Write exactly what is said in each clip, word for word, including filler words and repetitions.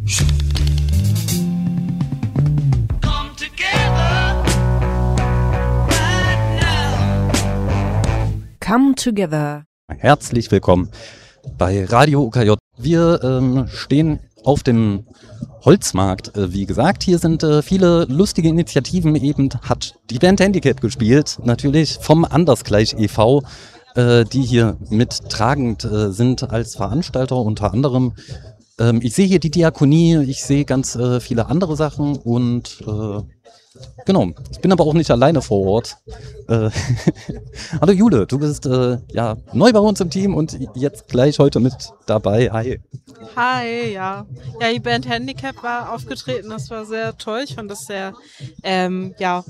Come Together. Herzlich willkommen bei Radio U K J. Wir ähm, stehen auf dem Holzmarkt. Äh, wie gesagt, hier sind äh, viele lustige Initiativen. Eben hat die Band Handicap gespielt, natürlich vom Andersgleich e V, äh, die hier mittragend äh, sind als Veranstalter unter anderem. Ähm, ich sehe hier die Diakonie, ich sehe ganz äh, viele andere Sachen und äh, genau, ich bin aber auch nicht alleine vor Ort. Äh, Hallo Jule, du bist äh, ja neu bei uns im Team und jetzt gleich heute mit dabei. Hi. Hi, ja. Ja, die Band Handicap war aufgetreten, das war sehr toll. Ich fand das sehr ähm, ja,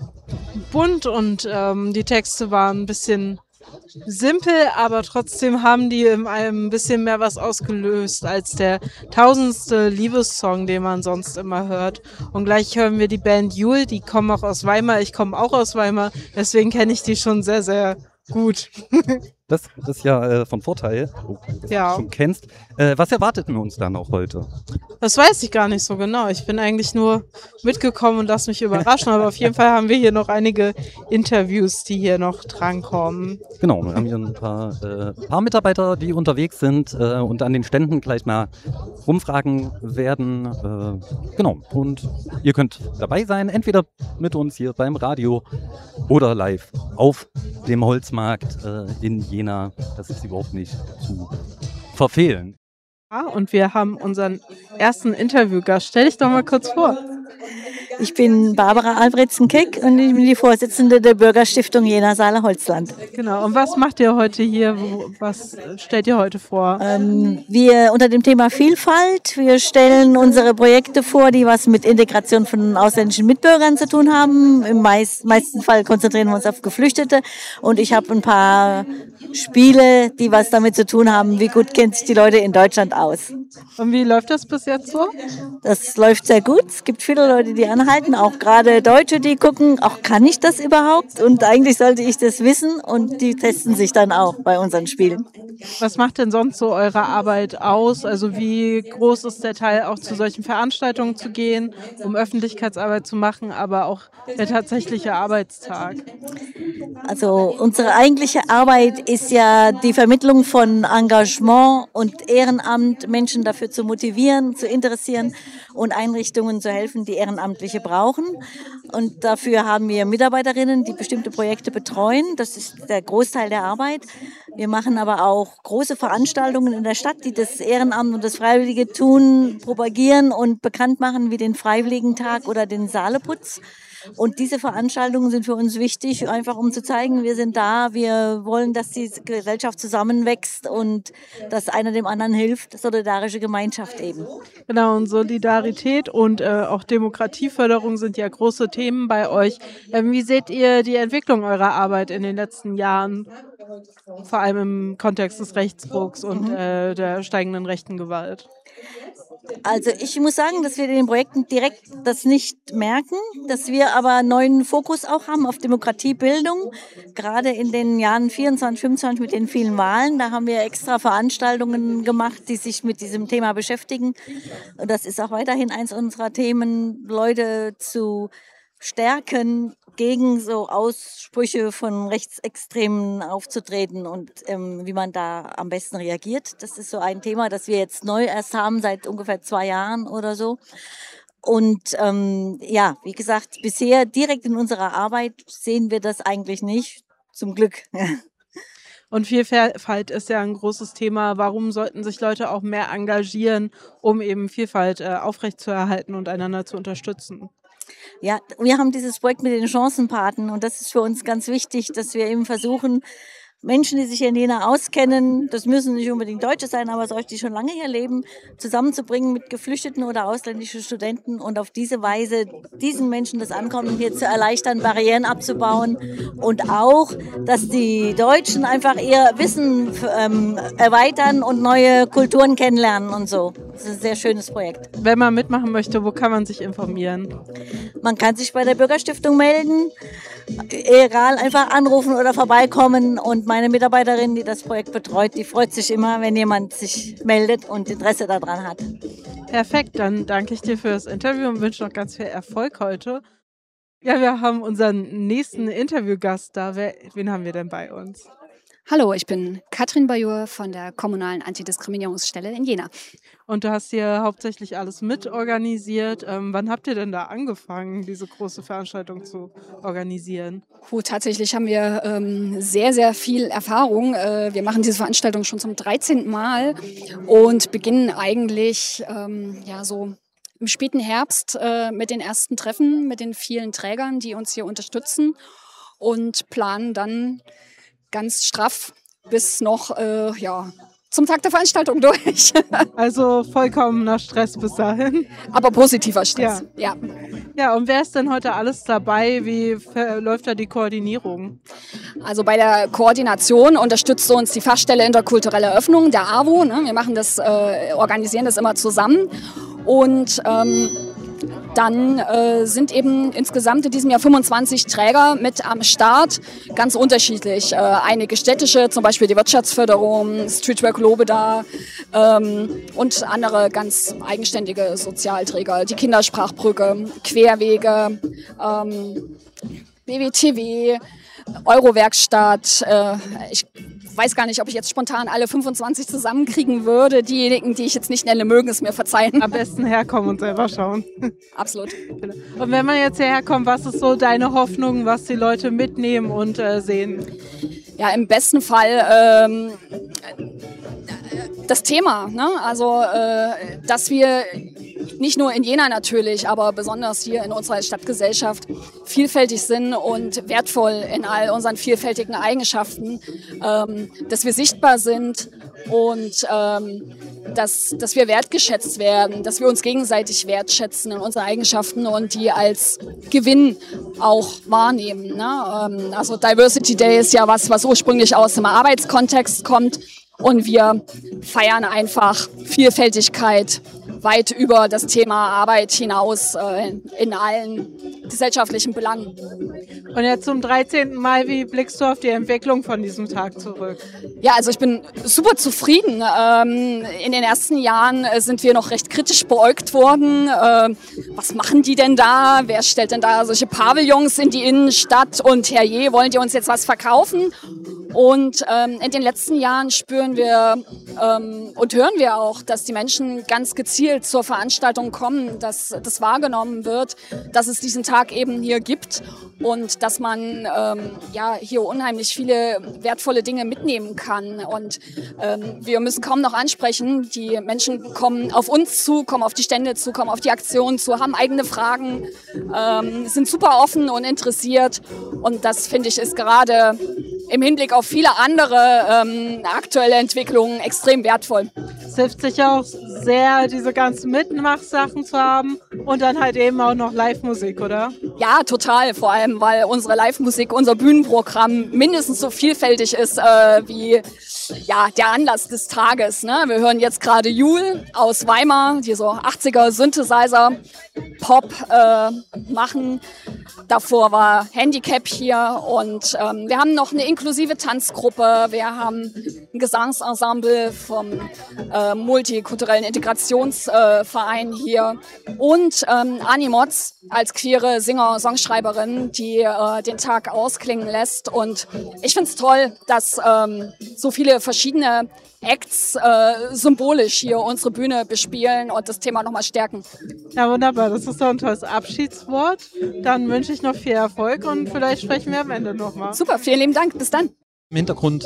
bunt und ähm, die Texte waren ein bisschen simpel, aber trotzdem haben die in einem ein bisschen mehr was ausgelöst als der tausendste Liebessong, den man sonst immer hört. Und gleich hören wir die Band Jule, die kommen auch aus Weimar, ich komme auch aus Weimar, deswegen kenne ich die schon sehr, sehr gut. Das, das ist ja äh, von Vorteil, oh, dass ja. du schon kennst. Äh, was erwartet denn uns dann auch heute? Das weiß ich gar nicht so genau. Ich bin eigentlich nur mitgekommen und lasse mich überraschen. Aber auf jeden Fall haben wir hier noch einige Interviews, die hier noch drankommen. Genau, wir haben hier ein paar, äh, paar Mitarbeiter, die unterwegs sind äh, und an den Ständen gleich mal rumfragen werden. Äh, genau, und ihr könnt dabei sein, entweder mit uns hier beim Radio oder live auf dem Holzmarkt äh, in Jena. Das ist überhaupt nicht zu verfehlen. Ja, und wir haben unseren ersten Interviewgast. Stell dich doch mal kurz vor. Ich bin Barbara Albrechtsen-Keck und ich bin die Vorsitzende der Bürgerstiftung Jena-Saale-Holzland. Genau, und was macht ihr heute hier? Was stellt ihr heute vor? Ähm, wir unter dem Thema Vielfalt, wir stellen unsere Projekte vor, die was mit Integration von ausländischen Mitbürgern zu tun haben. Im meist, meisten Fall konzentrieren wir uns auf Geflüchtete und ich habe ein paar Spiele, die was damit zu tun haben, wie gut kennt sich die Leute in Deutschland aus. Und wie läuft das bis jetzt so? Das läuft sehr gut. Es gibt viele Leute, die anhalten, auch gerade Deutsche, die gucken, auch kann ich das überhaupt? Und eigentlich sollte ich das wissen und die testen sich dann auch bei unseren Spielen. Was macht denn sonst so eure Arbeit aus? Also wie groß ist der Teil, auch zu solchen Veranstaltungen zu gehen, um Öffentlichkeitsarbeit zu machen, aber auch der tatsächliche Arbeitstag? Also unsere eigentliche Arbeit ist ja die Vermittlung von Engagement und Ehrenamt, Menschen dafür zu motivieren, zu interessieren und Einrichtungen zu helfen, die Ehrenamtliche brauchen. Und dafür haben wir Mitarbeiterinnen, die bestimmte Projekte betreuen. Das ist der Großteil der Arbeit. Wir machen aber auch große Veranstaltungen in der Stadt, die das Ehrenamt und das Freiwillige tun, propagieren und bekannt machen, wie den Freiwilligentag oder den Saaleputz. Und diese Veranstaltungen sind für uns wichtig, einfach um zu zeigen, wir sind da, wir wollen, dass die Gesellschaft zusammenwächst und dass einer dem anderen hilft, solidarische Gemeinschaft eben. Genau, und Solidarität und äh, auch Demokratieförderung sind ja große Themen bei euch. Ähm, wie seht ihr die Entwicklung eurer Arbeit in den letzten Jahren, vor allem im Kontext des Rechtsrucks und mhm. äh, der steigenden rechten Gewalt? Also ich muss sagen, dass wir in den Projekten direkt das nicht merken, dass wir aber einen neuen Fokus auch haben auf Demokratiebildung. Gerade in den Jahren vierundzwanzig, fünfundzwanzig mit den vielen Wahlen, da haben wir extra Veranstaltungen gemacht, die sich mit diesem Thema beschäftigen. Und das ist auch weiterhin eins unserer Themen, Leute zu stärken, gegen so Aussprüche von Rechtsextremen aufzutreten und ähm, wie man da am besten reagiert. Das ist so ein Thema, das wir jetzt neu erst haben, seit ungefähr zwei Jahren oder so. Und ähm, ja, wie gesagt, bisher direkt in unserer Arbeit sehen wir das eigentlich nicht, zum Glück. Und Vielfalt ist ja ein großes Thema. Warum sollten sich Leute auch mehr engagieren, um eben Vielfalt äh, aufrechtzuerhalten und einander zu unterstützen? Ja, wir haben dieses Projekt mit den Chancenpaten und das ist für uns ganz wichtig, dass wir eben versuchen, Menschen, die sich hier in Jena auskennen, das müssen nicht unbedingt Deutsche sein, aber solche, die schon lange hier leben, zusammenzubringen mit Geflüchteten oder ausländischen Studenten und auf diese Weise diesen Menschen das Ankommen hier zu erleichtern, Barrieren abzubauen und auch, dass die Deutschen einfach ihr Wissen ähm, erweitern und neue Kulturen kennenlernen und so. Das ist ein sehr schönes Projekt. Wenn man mitmachen möchte, wo kann man sich informieren? Man kann sich bei der Bürgerstiftung melden. egal, einfach anrufen oder vorbeikommen. Und meine Mitarbeiterin, die das Projekt betreut, die freut sich immer, wenn jemand sich meldet und Interesse daran hat. Perfekt, dann danke ich dir für das Interview und wünsche noch ganz viel Erfolg heute. Ja, wir haben unseren nächsten Interviewgast da. Wer, wen haben wir denn bei uns? Hallo, ich bin Katrin Bajor von der Kommunalen Antidiskriminierungsstelle in Jena. Und du hast hier hauptsächlich alles mitorganisiert. Ähm, wann habt ihr denn da angefangen, diese große Veranstaltung zu organisieren? Gut, tatsächlich haben wir ähm, sehr, sehr viel Erfahrung. Äh, wir machen diese Veranstaltung schon zum dreizehnten Mal und beginnen eigentlich ähm, ja, so im späten Herbst äh, mit den ersten Treffen, mit den vielen Trägern, die uns hier unterstützen und planen dann ganz straff bis noch äh, ja, zum Tag der Veranstaltung durch. Also vollkommener Stress bis dahin. Aber positiver Stress, ja. ja. Ja, und wer ist denn heute alles dabei? Wie läuft da die Koordinierung? Also bei der Koordination unterstützt uns die Fachstelle Interkulturelle Öffnung, der A W O. Ne? Wir machen das, äh, organisieren das immer zusammen. Und ähm, dann äh, sind eben insgesamt in diesem Jahr fünfundzwanzig Träger mit am Start, ganz unterschiedlich. Äh, einige städtische, zum Beispiel die Wirtschaftsförderung, Streetwork Lobeda ähm, und andere ganz eigenständige Sozialträger, die Kindersprachbrücke, Querwege, ähm, B W T W, Eurowerkstatt. Äh, ich weiß gar nicht, ob ich jetzt spontan alle fünfundzwanzig zusammenkriegen würde. Diejenigen, die ich jetzt nicht nenne, mögen es mir verzeihen. Am besten herkommen und selber schauen. Absolut. Und wenn man jetzt hierher kommt, was ist so deine Hoffnung, was die Leute mitnehmen und äh, sehen? Ja, im besten Fall ähm, das Thema. Ne? Also, äh, dass wir nicht nur in Jena natürlich, aber besonders hier in unserer Stadtgesellschaft vielfältig sind und wertvoll in all unseren vielfältigen Eigenschaften, ähm, dass wir sichtbar sind und ähm, dass, dass wir wertgeschätzt werden, dass wir uns gegenseitig wertschätzen in unseren Eigenschaften und die als Gewinn auch wahrnehmen. Ne? Ähm, also Diversity Day ist ja was, was ursprünglich aus dem Arbeitskontext kommt und wir feiern einfach Vielfältigkeit weit über das Thema Arbeit hinaus äh, in allen gesellschaftlichen Belangen. Und jetzt zum dreizehnten Mal, wie blickst du auf die Entwicklung von diesem Tag zurück? Ja, also ich bin super zufrieden. Ähm, in den ersten Jahren sind wir noch recht kritisch beäugt worden. Ähm, was machen die denn da? Wer stellt denn da solche Pavillons in die Innenstadt? Und herrje, wollen die uns jetzt was verkaufen? Und ähm, in den letzten Jahren spüren wir ähm, und hören wir auch, dass die Menschen ganz gezielt zur Veranstaltung kommen, dass das wahrgenommen wird, dass es diesen Tag eben hier gibt und dass man ähm, ja hier unheimlich viele wertvolle Dinge mitnehmen kann. Und ähm, wir müssen kaum noch ansprechen, die Menschen kommen auf uns zu, kommen auf die Stände zu, kommen auf die Aktionen zu, haben eigene Fragen, ähm, sind super offen und interessiert. Und das, finde ich, ist gerade im Hinblick auf viele andere ähm, aktuelle Entwicklungen extrem wertvoll. Es hilft sicher auch sehr, diese ganzen Mitmachsachen zu haben und dann halt eben auch noch Live-Musik, oder? Ja, total. Vor allem, weil unsere Live-Musik, unser Bühnenprogramm mindestens so vielfältig ist äh, wie ja, der Anlass des Tages. Ne? Wir hören jetzt gerade Jul aus Weimar, die so achtziger Synthesizer Pop äh, machen. Davor war Handicap hier und ähm, wir haben noch eine inklusive Tanzgruppe, wir haben ein Gesangsensemble vom äh, multikulturellen Integrationsverein äh, hier und ähm, Animoz als queere Singer-Songschreiberin, die äh, den Tag ausklingen lässt. Und ich finde es toll, dass ähm, so viele verschiedene Acts äh, symbolisch hier unsere Bühne bespielen und das Thema nochmal stärken. Ja, wunderbar. Das ist doch ein tolles Abschiedswort. Dann wünsche ich noch viel Erfolg und vielleicht sprechen wir am Ende nochmal. Super, vielen lieben Dank. Bis dann. Im Hintergrund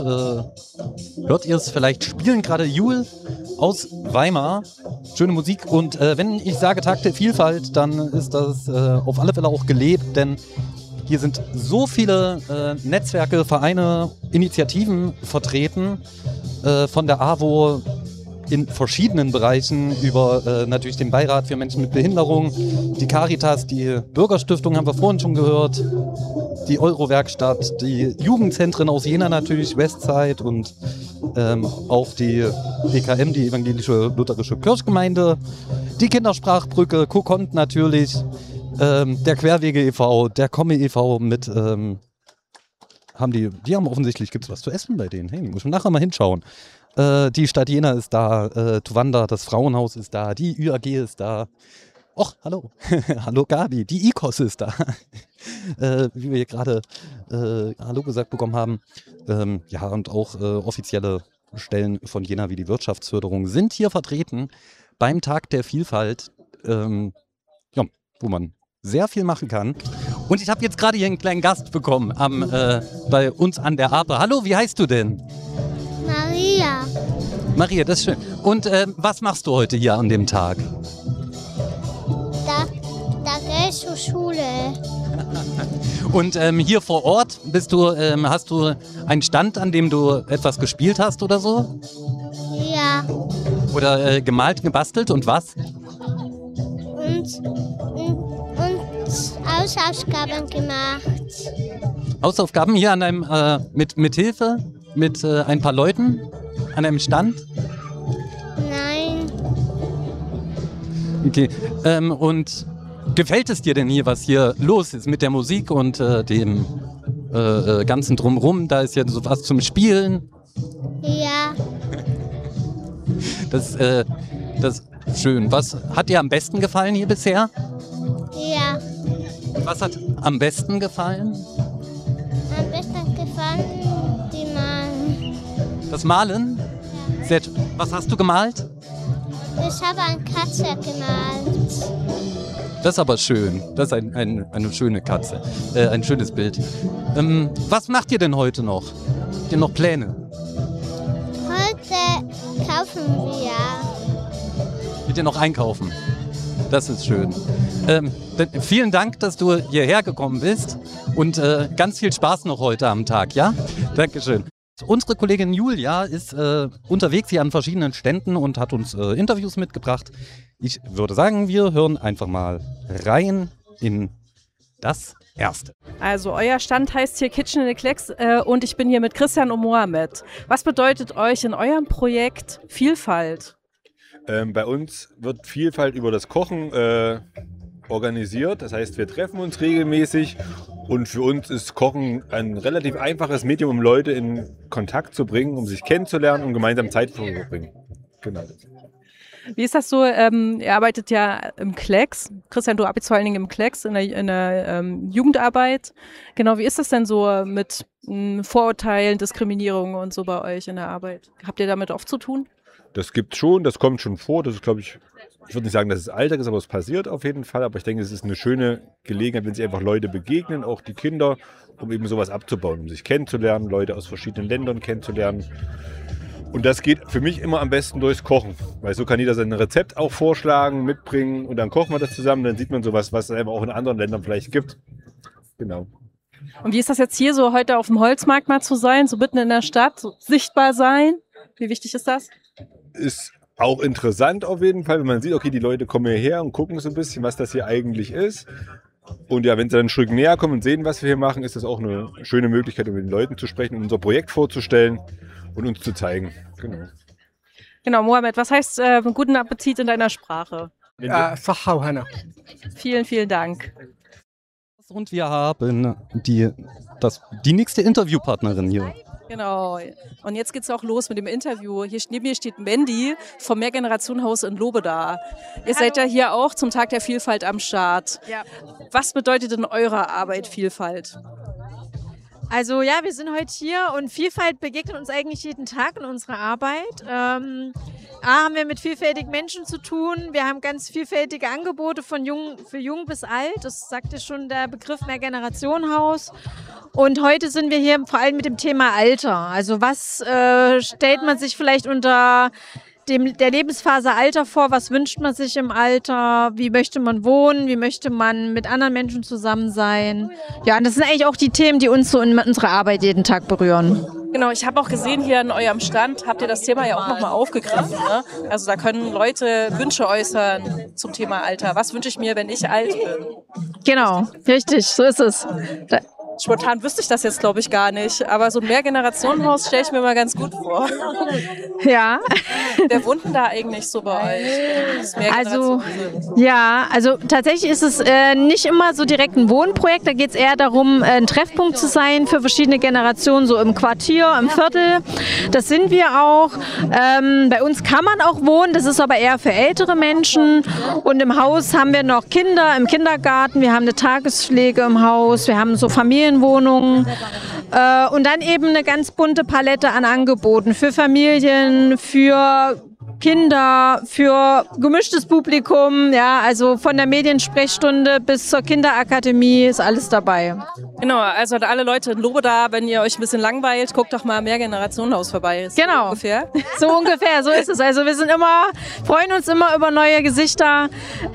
äh, hört ihr es vielleicht, spielen gerade Jul aus Weimar. Schöne Musik. Und äh, wenn ich sage Tag der Vielfalt, dann ist das äh, auf alle Fälle auch gelebt, denn hier sind so viele äh, Netzwerke, Vereine, Initiativen vertreten, äh, von der A W O in verschiedenen Bereichen über äh, natürlich den Beirat für Menschen mit Behinderung, die Caritas, die Bürgerstiftung haben wir vorhin schon gehört, die Eurowerkstatt, die Jugendzentren aus Jena natürlich, Westside und ähm, auch die E K M, die Evangelische Lutherische Kirchgemeinde, die Kindersprachbrücke, Kokont natürlich, ähm, der Querwege e V, der Komme e V mit, ähm, haben die, die haben offensichtlich, gibt es was zu essen bei denen. Hey, muss man nachher mal hinschauen. Äh, die Stadt Jena ist da, äh, Tuwanda, das Frauenhaus ist da, die Ü A G ist da. Och, hallo. Hallo Gabi, die I K O S ist da. äh, wie wir hier gerade äh, Hallo gesagt bekommen haben. Ähm, ja, und auch äh, offizielle Stellen von Jena wie die Wirtschaftsförderung sind hier vertreten beim Tag der Vielfalt, ähm, ja, wo man sehr viel machen kann. Und ich habe jetzt gerade hier einen kleinen Gast bekommen am, äh, bei uns an der Ape. Hallo, wie heißt du denn? Maria. Maria, das ist schön. Und äh, was machst du heute hier an dem Tag? Da, da gehe ich zur Schule. Und ähm, hier vor Ort bist du, ähm, hast du einen Stand, an dem du etwas gespielt hast oder so? Ja. Oder äh, gemalt, gebastelt und was? Und, und, und Hausaufgaben gemacht. Hausaufgaben hier an einem, äh, mit, mit Hilfe, mit äh, ein paar Leuten an einem Stand? Nein. Okay. Ähm, und gefällt es dir denn hier, was hier los ist mit der Musik und äh, dem äh, äh, ganzen Drumrum? Da ist ja so was zum Spielen. Ja. Das, äh, das ist schön. Was hat dir am besten gefallen hier bisher? Ja. Was hat am besten gefallen? Am besten gefallen die Mann. Das Malen? Ja. Sehr, was hast du gemalt? Ich habe eine Katze gemalt. Das ist aber schön. Das ist ein, ein, eine schöne Katze. Äh, ein schönes Bild. Ähm, was macht ihr denn heute noch? Habt ihr noch Pläne? Heute kaufen wir. Geht ihr noch einkaufen? Das ist schön. Ähm, dann vielen Dank, dass du hierher gekommen bist und äh, ganz viel Spaß noch heute am Tag, ja? Dankeschön. Unsere Kollegin Julia ist äh, unterwegs hier an verschiedenen Ständen und hat uns äh, Interviews mitgebracht. Ich würde sagen, wir hören einfach mal rein in das Erste. Also euer Stand heißt hier Kitchen in the Klecks äh, und ich bin hier mit Christian und Mohamed. Was bedeutet euch in eurem Projekt Vielfalt? Ähm, bei uns wird Vielfalt über das Kochen äh, organisiert. Das heißt, wir treffen uns regelmäßig und für uns ist Kochen ein relativ einfaches Medium, um Leute in Kontakt zu bringen, um sich kennenzulernen und gemeinsam Zeit zu verbringen. Genau. Wie ist das so? Ähm, ihr arbeitet ja im Klecks. Christian, du arbeitest vor allen Dingen im Klecks in der, in der ähm, Jugendarbeit. Genau, wie ist das denn so mit m, Vorurteilen, Diskriminierung und so bei euch in der Arbeit? Habt ihr damit oft zu tun? Das gibt schon, das kommt schon vor. Das ist, glaube ich, ich würde nicht sagen, dass es Alltag ist, aber es passiert auf jeden Fall. Aber ich denke, es ist eine schöne Gelegenheit, wenn sich einfach Leute begegnen, auch die Kinder, um eben sowas abzubauen, um sich kennenzulernen, Leute aus verschiedenen Ländern kennenzulernen. Und das geht für mich immer am besten durchs Kochen, weil so kann jeder sein Rezept auch vorschlagen, mitbringen und dann kochen wir das zusammen, dann sieht man sowas, was es einfach auch in anderen Ländern vielleicht gibt. Genau. Und wie ist das jetzt hier so heute auf dem Holzmarkt mal zu sein, so mitten in der Stadt, so sichtbar sein? Wie wichtig ist das? Ist auch interessant auf jeden Fall, wenn man sieht, okay, die Leute kommen hierher und gucken so ein bisschen, was das hier eigentlich ist. Und ja, wenn sie dann ein Stück näher kommen und sehen, was wir hier machen, ist das auch eine schöne Möglichkeit, um mit den Leuten zu sprechen, unser Projekt vorzustellen und uns zu zeigen. Genau. Genau, Mohamed, was heißt äh, guten Appetit in deiner Sprache? Äh, Vielen, vielen Dank. Und wir haben die, das, die nächste Interviewpartnerin hier. Genau. Und jetzt geht's auch los mit dem Interview. Hier neben mir steht Mandy vom Mehrgenerationenhaus in Lobeda. Ihr seid ja hier auch zum Tag der Vielfalt am Start. Ja. Was bedeutet in eurer Arbeit Vielfalt? Also ja, wir sind heute hier und Vielfalt begegnet uns eigentlich jeden Tag in unserer Arbeit. Ähm, A, haben wir mit vielfältigen Menschen zu tun. Wir haben ganz vielfältige Angebote von jung, für jung bis alt. Das sagte schon der Begriff Mehrgenerationenhaus. Und heute sind wir hier vor allem mit dem Thema Alter. Also was äh, stellt man sich vielleicht unter dem, der Lebensphase Alter vor? Was wünscht man sich im Alter? Wie möchte man wohnen? Wie möchte man mit anderen Menschen zusammen sein? Ja, und das sind eigentlich auch die Themen, die uns so in unserer Arbeit jeden Tag berühren. Genau, ich habe auch gesehen, hier an eurem Stand habt ihr das Thema ja auch nochmal aufgegriffen. Ne? Also da können Leute Wünsche äußern zum Thema Alter. Was wünsche ich mir, wenn ich alt bin? Genau, richtig, so ist es. Da Spontan wüsste ich das jetzt, glaube ich, gar nicht. Aber so ein Mehrgenerationenhaus stelle ich mir mal ganz gut vor. Ja. Wer wohnt denn da eigentlich so bei euch? Also, ja, also tatsächlich ist es äh, nicht immer so direkt ein Wohnprojekt. Da geht es eher darum, äh, ein Treffpunkt zu sein für verschiedene Generationen, so im Quartier, im Viertel. Das sind wir auch. Ähm, bei uns kann man auch wohnen, das ist aber eher für ältere Menschen. Und im Haus haben wir noch Kinder im Kindergarten, wir haben eine Tagespflege im Haus, wir haben so Familienwohnungen. Äh, und dann eben eine ganz bunte Palette an Angeboten für Familien, für Kinder, für gemischtes Publikum, ja, also von der Mediensprechstunde bis zur Kinderakademie ist alles dabei. Genau, also an alle Leute in Lobeda, wenn ihr euch ein bisschen langweilt, guckt doch mal Mehrgenerationenhaus vorbei. Ist genau. So ungefähr. So ungefähr, so ist es. Also wir sind immer, freuen uns immer über neue Gesichter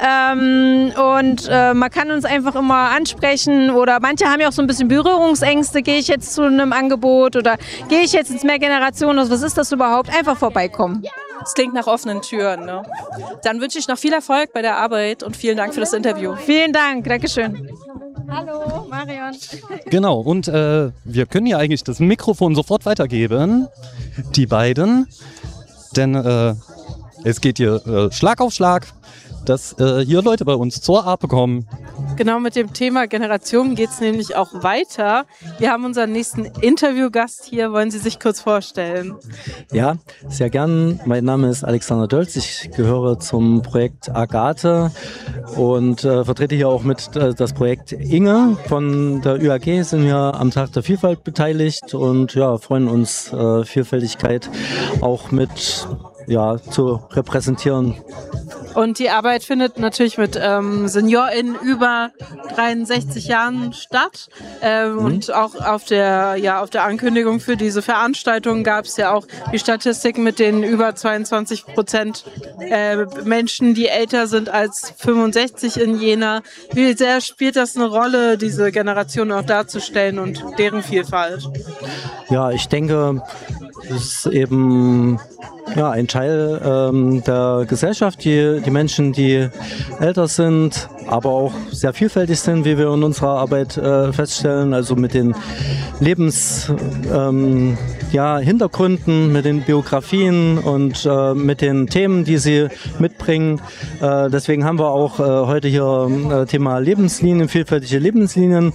ähm, und äh, man kann uns einfach immer ansprechen oder manche haben ja auch so ein bisschen Berührungsängste, gehe ich jetzt zu einem Angebot oder gehe ich jetzt ins Mehrgenerationenhaus, was ist das überhaupt? Einfach vorbeikommen. Das klingt nach offenen Türen. Ne? Dann wünsche ich noch viel Erfolg bei der Arbeit und vielen Dank für das Interview. Vielen Dank, Dankeschön. Hallo, Marion. Genau, und äh, wir können ja eigentlich das Mikrofon sofort weitergeben, die beiden, denn äh, es geht hier äh, Schlag auf Schlag, dass äh, hier Leute bei uns zur Ape kommen. Genau, mit dem Thema Generation geht es nämlich auch weiter. Wir haben unseren nächsten Interviewgast hier. Wollen Sie sich kurz vorstellen? Ja, sehr gern. Mein Name ist Alexander Dölz. Ich gehöre zum Projekt Agathe und äh, vertrete hier auch mit äh, das Projekt Inge von der Ü A G. Sind wir am Tag der Vielfalt beteiligt und ja, freuen uns, äh, Vielfältigkeit auch mit ja, zu repräsentieren. Und die Arbeit findet natürlich mit ähm, SeniorInnen über dreiundsechzig Jahren statt. Ähm, mhm. Und auch auf der, ja, auf der Ankündigung für diese Veranstaltung gab es ja auch die Statistik mit den über zweiundzwanzig Prozent äh, Menschen, die älter sind als fünfundsechzig in Jena. Wie sehr spielt das eine Rolle, diese Generation auch darzustellen und deren Vielfalt? Ja, ich denke, es ist eben ja, ein Teil ähm, der Gesellschaft, die, die Menschen, die älter sind, aber auch sehr vielfältig sind, wie wir in unserer Arbeit äh, feststellen, also mit den Lebens, ähm, ja, Hintergründen, mit den Biografien und äh, mit den Themen, die sie mitbringen. Äh, deswegen haben wir auch äh, heute hier äh, Thema Lebenslinien, vielfältige Lebenslinien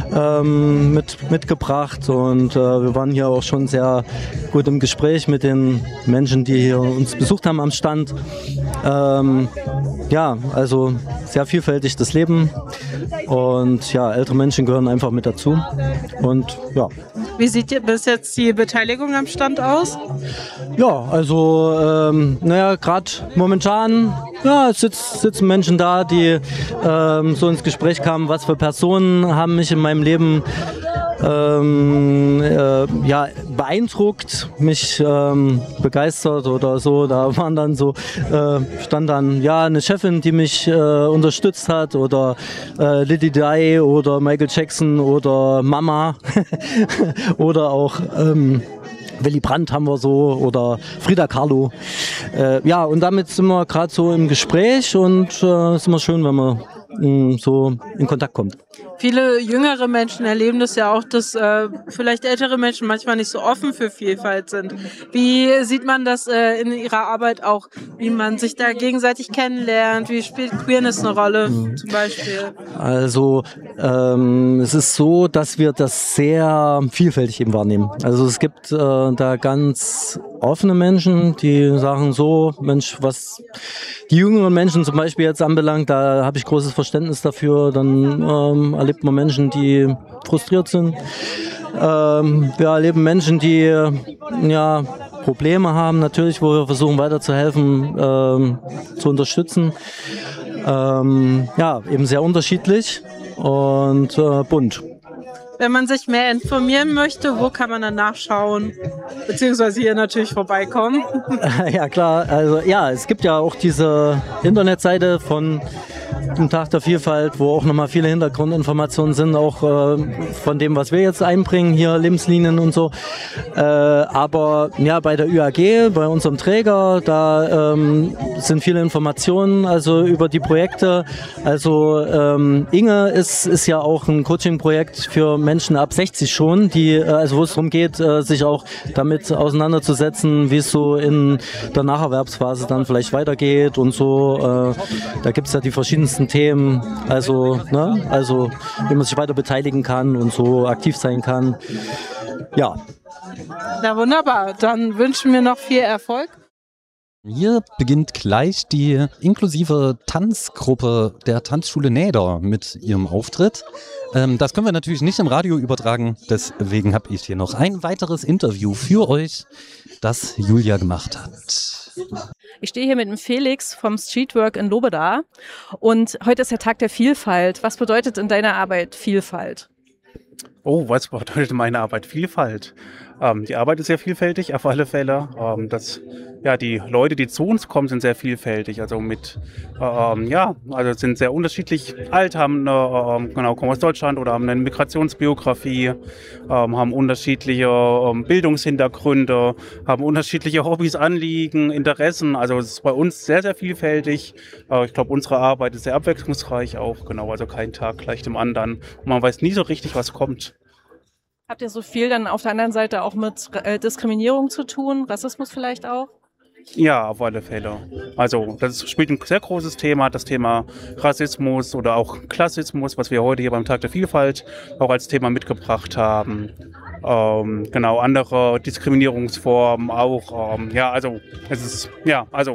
ähm, mit, mitgebracht und äh, wir waren hier auch schon sehr gut im Gespräch mit den Menschen, die hier uns besucht haben am Stand. Ähm, ja, also sehr vielfältig das Leben und ja, ältere Menschen gehören einfach mit dazu und ja. Wie sieht bis jetzt die Beteiligung am Stand aus? Ja, also ähm, naja, gerade momentan ja, sitz, sitzen Menschen da, die ähm, so ins Gespräch kamen, was für Personen haben mich in meinem Leben Ähm, äh, ja, beeindruckt, mich ähm, begeistert oder so. Da waren dann so, äh, stand dann ja eine Chefin, die mich äh, unterstützt hat oder äh, Lady Di oder Michael Jackson oder Mama oder auch ähm, Willy Brandt haben wir so oder Frida Kahlo. Äh, ja, und damit sind wir gerade so im Gespräch und äh, ist immer schön, wenn man mh, so in Kontakt kommt. Viele jüngere Menschen erleben das ja auch, dass äh, vielleicht ältere Menschen manchmal nicht so offen für Vielfalt sind. Wie sieht man das äh, in Ihrer Arbeit auch, wie man sich da gegenseitig kennenlernt? Wie spielt Queerness eine Rolle mhm. zum Beispiel? Also ähm, es ist so, dass wir das sehr vielfältig eben wahrnehmen. Also es gibt äh, da ganz offene Menschen, die sagen so, Mensch, was die jüngeren Menschen zum Beispiel jetzt anbelangt, da habe ich großes Verständnis dafür. Dann ähm, erlebt man Menschen, die frustriert sind. Ähm, wir erleben Menschen, die ja, Probleme haben, natürlich, wo wir versuchen weiterzuhelfen, ähm, zu unterstützen. Ähm, ja, eben sehr unterschiedlich und äh, bunt. Wenn man sich mehr informieren möchte, wo kann man dann nachschauen? Beziehungsweise hier natürlich vorbeikommen. Ja klar, also ja, es gibt ja auch diese Internetseite von ein Tag der Vielfalt, wo auch nochmal viele Hintergrundinformationen sind, auch äh, von dem, was wir jetzt einbringen, hier Lebenslinien und so. Äh, aber ja, bei der Ü A G, bei unserem Träger, da ähm, sind viele Informationen also über die Projekte. Also ähm, Inge ist, ist ja auch ein Coaching-Projekt für Menschen ab sechzig schon, die, äh, also wo es darum geht, äh, sich auch damit auseinanderzusetzen, wie es so in der Nacherwerbsphase dann vielleicht weitergeht und so. Äh, da gibt es ja die verschiedensten Themen, also, ne, also wie man sich weiter beteiligen kann und so aktiv sein kann. Ja. Na wunderbar, dann wünschen wir noch viel Erfolg. Hier beginnt gleich die inklusive Tanzgruppe der Tanzschule Näder mit ihrem Auftritt. Ähm, das können wir natürlich nicht im Radio übertragen, deswegen habe ich hier noch ein weiteres Interview für euch, das Julia gemacht hat. Ich stehe hier mit dem Felix vom Streetwork in Lobeda und heute ist der Tag der Vielfalt. Was bedeutet in deiner Arbeit Vielfalt? Oh, was bedeutet meine Arbeit Vielfalt? Ähm, die Arbeit ist sehr vielfältig, auf alle Fälle. Ähm, das, ja, die Leute, die zu uns kommen, sind sehr vielfältig. Also mit, ähm, ja, also sind sehr unterschiedlich alt, haben eine, ähm, genau, kommen aus Deutschland oder haben eine Migrationsbiografie, ähm, haben unterschiedliche ähm, Bildungshintergründe, haben unterschiedliche Hobbys, Anliegen, Interessen. Also es ist bei uns sehr, sehr vielfältig. Äh, ich glaube, unsere Arbeit ist sehr abwechslungsreich auch, genau, also kein Tag gleich dem anderen. Und man weiß nie so richtig, was kommt. Habt ihr so viel dann auf der anderen Seite auch mit äh, Diskriminierung zu tun, Rassismus vielleicht auch? Ja, auf alle Fälle. Also das spielt ein sehr großes Thema, das Thema Rassismus oder auch Klassismus, was wir heute hier beim Tag der Vielfalt auch als Thema mitgebracht haben. Ähm, genau, andere Diskriminierungsformen auch. Ähm, ja, also es ist, ja, also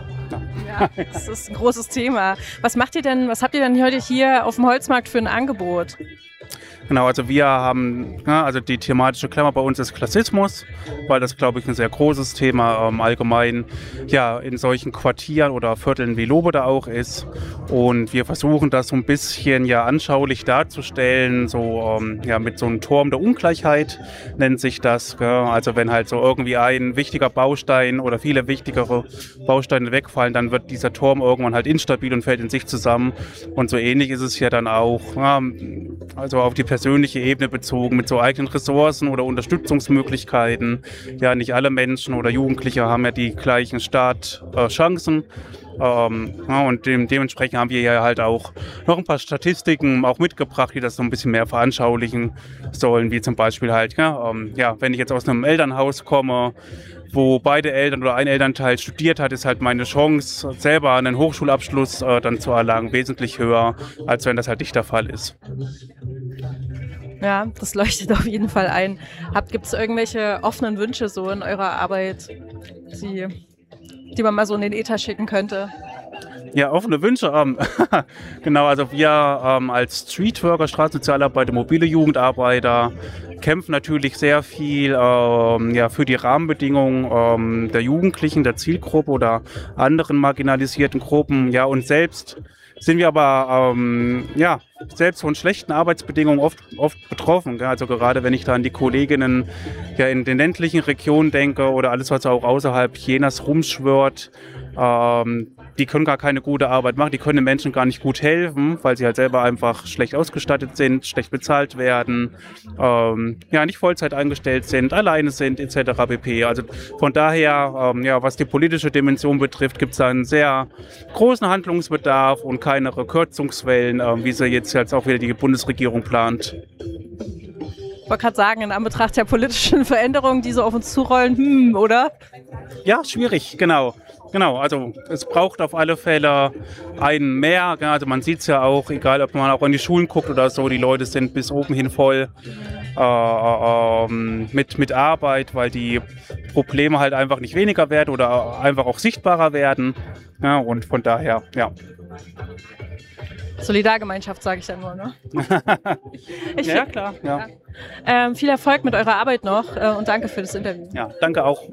Ja, das ist ein großes Thema. Was macht ihr denn, was habt ihr denn heute hier auf dem Holzmarkt für ein Angebot? Genau, also wir haben, ja, also die thematische Klammer bei uns ist Klassismus, weil das, glaube ich, ein sehr großes Thema ähm, allgemein ja in solchen Quartieren oder Vierteln wie Lobeda auch ist. Und wir versuchen das so ein bisschen ja anschaulich darzustellen, so ähm, ja mit so einem Turm der Ungleichheit nennt sich das. Ja, also wenn halt so irgendwie ein wichtiger Baustein oder viele wichtigere Bausteine wegfallen, dann wird dieser Turm irgendwann halt instabil und fällt in sich zusammen. Und so ähnlich ist es ja dann auch, ja, also auf die persönliche Ebene bezogen, mit so eigenen Ressourcen oder Unterstützungsmöglichkeiten. Ja, nicht alle Menschen oder Jugendliche haben ja die gleichen Startchancen. Ähm, ja, und dem, dementsprechend haben wir ja halt auch noch ein paar Statistiken auch mitgebracht, die das so ein bisschen mehr veranschaulichen sollen, wie zum Beispiel halt, ja, ähm, ja, wenn ich jetzt aus einem Elternhaus komme, wo beide Eltern oder ein Elternteil studiert hat, ist halt meine Chance, selber einen Hochschulabschluss äh, dann zu erlangen, wesentlich höher, als wenn das halt nicht der Fall ist. Ja, das leuchtet auf jeden Fall ein. Gibt es irgendwelche offenen Wünsche so in eurer Arbeit, die, die man mal so in den Äther schicken könnte? Ja, offene Wünsche. Ähm, genau, also wir ähm, als Streetworker, Straßensozialarbeiter, mobile Jugendarbeiter kämpfen natürlich sehr viel ähm, ja, für die Rahmenbedingungen ähm, der Jugendlichen, der Zielgruppe oder anderen marginalisierten Gruppen. Ja, und selbst sind wir aber ähm, ja, selbst von schlechten Arbeitsbedingungen oft, oft betroffen. Gell? Also gerade wenn ich da an die Kolleginnen ja, in den ländlichen Regionen denke oder alles, was auch außerhalb Jenas rumschwirrt, ähm, die können gar keine gute Arbeit machen, die können den Menschen gar nicht gut helfen, weil sie halt selber einfach schlecht ausgestattet sind, schlecht bezahlt werden, ähm, ja nicht Vollzeit eingestellt sind, alleine sind et cetera pp. Also von daher, ähm, ja, was die politische Dimension betrifft, gibt es einen sehr großen Handlungsbedarf und keine Kürzungswellen, äh, wie sie jetzt, jetzt auch wieder die Bundesregierung plant. Ich wollte gerade sagen, in Anbetracht der politischen Veränderungen, die so auf uns zurollen, hm, oder? Ja, schwierig, genau. Genau, also es braucht auf alle Fälle einen mehr. Also man sieht es ja auch, egal ob man auch in die Schulen guckt oder so, die Leute sind bis oben hin voll äh, äh, mit, mit Arbeit, weil die Probleme halt einfach nicht weniger werden oder einfach auch sichtbarer werden. Ja, und von daher, ja. Solidargemeinschaft, sage ich dann nur, ne? ich ja, klar. Ja. Ja. Ähm, viel Erfolg mit eurer Arbeit noch äh, und danke für das Interview. Ja, danke auch.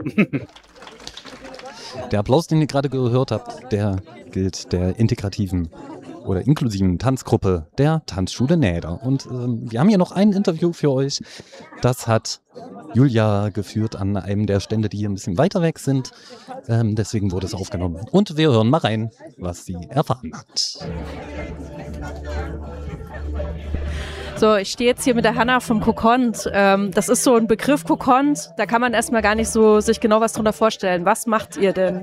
Der Applaus, den ihr gerade gehört habt, der gilt der integrativen oder inklusiven Tanzgruppe der Tanzschule Näder. Und ähm, wir haben hier noch ein Interview für euch. Das hat Julia geführt an einem der Stände, die hier ein bisschen weiter weg sind. Ähm, deswegen wurde es aufgenommen. Und wir hören mal rein, was sie erfahren hat. So, ich stehe jetzt hier mit der Hanna vom Kokont. Ähm, das ist so ein Begriff Kokont, da kann man erstmal gar nicht so sich genau was drunter vorstellen. Was macht ihr denn?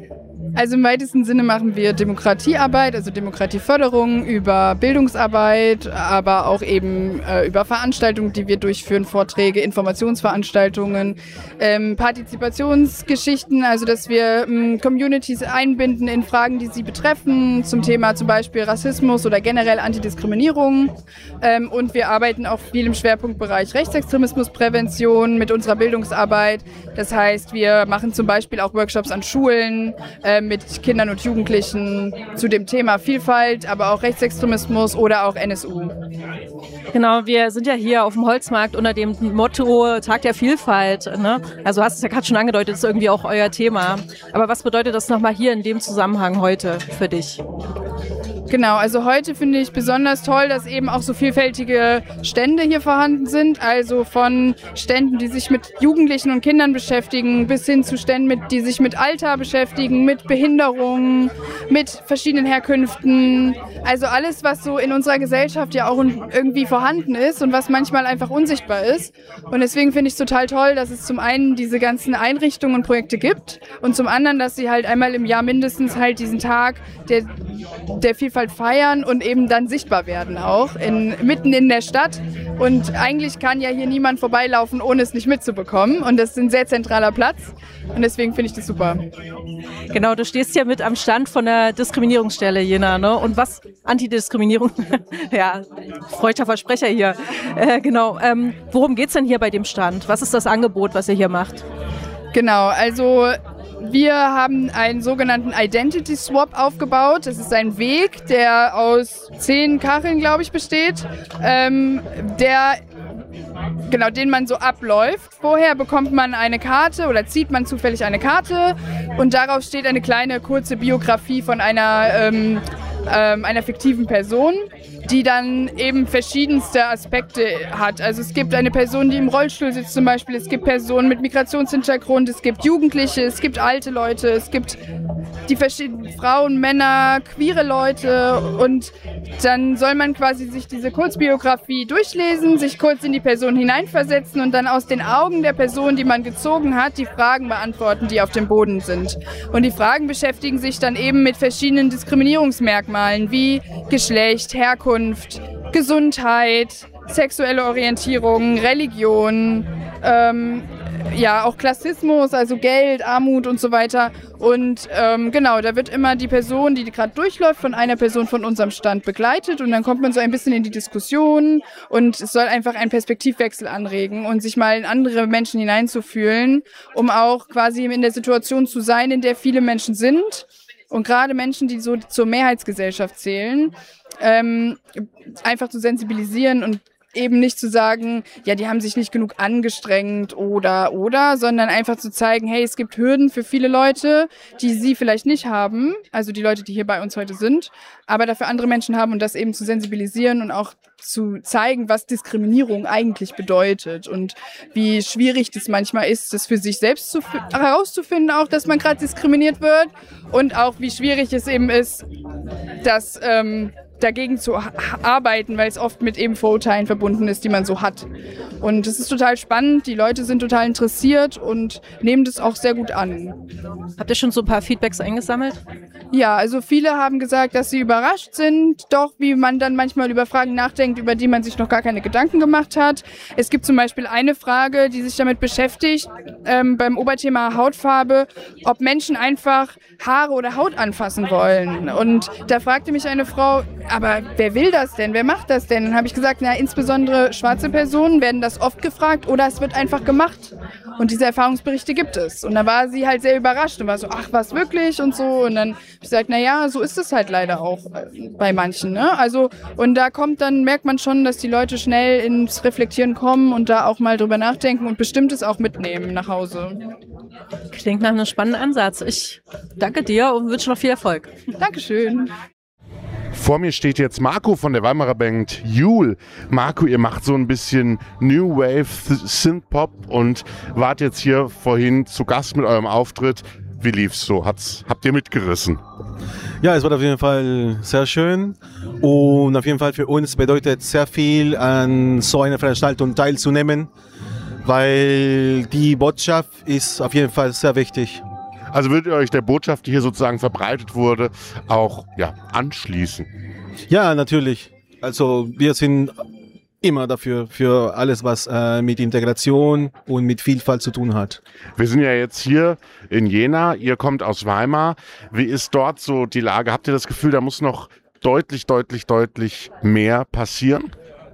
Also im weitesten Sinne machen wir Demokratiearbeit, also Demokratieförderung über Bildungsarbeit, aber auch eben äh, über Veranstaltungen, die wir durchführen, Vorträge, Informationsveranstaltungen, ähm, Partizipationsgeschichten, also dass wir ähm, Communities einbinden in Fragen, die sie betreffen, zum Thema zum Beispiel Rassismus oder generell Antidiskriminierung. Ähm, und wir arbeiten auch viel im Schwerpunktbereich Rechtsextremismusprävention mit unserer Bildungsarbeit. Das heißt, wir machen zum Beispiel auch Workshops an Schulen, äh, mit Kindern und Jugendlichen zu dem Thema Vielfalt, aber auch Rechtsextremismus oder auch N S U. Genau, wir sind ja hier auf dem Holzmarkt unter dem Motto Tag der Vielfalt. Ne? Also hast es ja gerade schon angedeutet, das ist irgendwie auch euer Thema. Aber was bedeutet das nochmal hier in dem Zusammenhang heute für dich? Genau, also heute finde ich besonders toll, dass eben auch so vielfältige Stände hier vorhanden sind. Also von Ständen, die sich mit Jugendlichen und Kindern beschäftigen, bis hin zu Ständen, mit, die sich mit Alter beschäftigen, mit Behinderungen, mit verschiedenen Herkünften. Also alles, was so in unserer Gesellschaft ja auch irgendwie vorhanden ist und was manchmal einfach unsichtbar ist. Und deswegen finde ich es total toll, dass es zum einen diese ganzen Einrichtungen und Projekte gibt und zum anderen, dass sie halt einmal im Jahr mindestens halt diesen Tag der, der Vielfalt feiern und eben dann sichtbar werden auch in, mitten in der Stadt. Und eigentlich kann ja hier niemand vorbeilaufen, ohne es nicht mitzubekommen. Und das ist ein sehr zentraler Platz. Und deswegen finde ich das super. Genau, du stehst ja mit am Stand von der Diskriminierungsstelle Jena, ne? Und was? Antidiskriminierung. Ja, freudscher Versprecher hier. Äh, genau. Ähm, worum geht's denn hier bei dem Stand? Was ist das Angebot, was ihr hier macht? Genau, also wir haben einen sogenannten Identity Swap aufgebaut. Das ist ein Weg, der aus zehn Kacheln, glaube ich, besteht, ähm, der genau, den man so abläuft. Vorher bekommt man eine Karte oder zieht man zufällig eine Karte und darauf steht eine kleine kurze Biografie von einer ähm, ähm, einer fiktiven Person, die dann eben verschiedenste Aspekte hat. Also es gibt eine Person, die im Rollstuhl sitzt zum Beispiel, es gibt Personen mit Migrationshintergrund, es gibt Jugendliche, es gibt alte Leute, es gibt die verschiedenen Frauen, Männer, queere Leute und dann soll man quasi sich diese Kurzbiografie durchlesen, sich kurz in die Person hineinversetzen und dann aus den Augen der Person, die man gezogen hat, die Fragen beantworten, die auf dem Boden sind. Und die Fragen beschäftigen sich dann eben mit verschiedenen Diskriminierungsmerkmalen wie Geschlecht, Herkunft, Gesundheit, sexuelle Orientierung, Religion, ähm, ja, auch Klassismus, also Geld, Armut und so weiter. Und ähm, genau, da wird immer die Person, die gerade durchläuft, von einer Person von unserem Stand begleitet und dann kommt man so ein bisschen in die Diskussion und es soll einfach einen Perspektivwechsel anregen und sich mal in andere Menschen hineinzufühlen, um auch quasi in der Situation zu sein, in der viele Menschen sind. Und gerade Menschen, die so zur Mehrheitsgesellschaft zählen, ähm, einfach zu sensibilisieren und eben nicht zu sagen, ja, die haben sich nicht genug angestrengt oder, oder, sondern einfach zu zeigen, hey, es gibt Hürden für viele Leute, die sie vielleicht nicht haben, also die Leute, die hier bei uns heute sind, aber dafür andere Menschen haben und das eben zu sensibilisieren und auch zu zeigen, was Diskriminierung eigentlich bedeutet und wie schwierig das manchmal ist, das für sich selbst zu, herauszufinden, auch, dass man gerade diskriminiert wird und auch wie schwierig es eben ist, dass ähm, dagegen zu arbeiten, weil es oft mit eben Vorurteilen verbunden ist, die man so hat. Und es ist total spannend, die Leute sind total interessiert und nehmen das auch sehr gut an. Habt ihr schon so ein paar Feedbacks eingesammelt? Ja, also viele haben gesagt, dass sie überrascht sind, doch wie man dann manchmal über Fragen nachdenkt, über die man sich noch gar keine Gedanken gemacht hat. Es gibt zum Beispiel eine Frage, die sich damit beschäftigt, ähm, beim Oberthema Hautfarbe, ob Menschen einfach Haare oder Haut anfassen wollen. Und da fragte mich eine Frau, aber wer will das denn? Wer macht das denn? Dann habe ich gesagt, na, insbesondere schwarze Personen werden das oft gefragt oder es wird einfach gemacht. Und diese Erfahrungsberichte gibt es. Und da war sie halt sehr überrascht und war so, ach, was wirklich und so. Und dann habe ich gesagt, na ja, so ist es halt leider auch bei manchen. Ne? Also, und da kommt dann, merkt man schon, dass die Leute schnell ins Reflektieren kommen und da auch mal drüber nachdenken und Bestimmtes auch mitnehmen nach Hause. Klingt nach einem spannenden Ansatz. Ich danke dir und wünsche noch viel Erfolg. Dankeschön. Vor mir steht jetzt Marco von der Weimarer Band Jule. Marco, ihr macht so ein bisschen New Wave Synth-Pop und wart jetzt hier vorhin zu Gast mit eurem Auftritt. Wie lief's so? Hat's, habt ihr mitgerissen? Ja, es war auf jeden Fall sehr schön und auf jeden Fall für uns bedeutet sehr viel, an so einer Veranstaltung teilzunehmen, weil die Botschaft ist auf jeden Fall sehr wichtig. Also würdet ihr euch der Botschaft, die hier sozusagen verbreitet wurde, auch ja, anschließen? Ja, natürlich. Also wir sind immer dafür, für alles, was äh, mit Integration und mit Vielfalt zu tun hat. Wir sind ja jetzt hier in Jena, ihr kommt aus Weimar. Wie ist dort so die Lage? Habt ihr das Gefühl, da muss noch deutlich, deutlich, deutlich mehr passieren?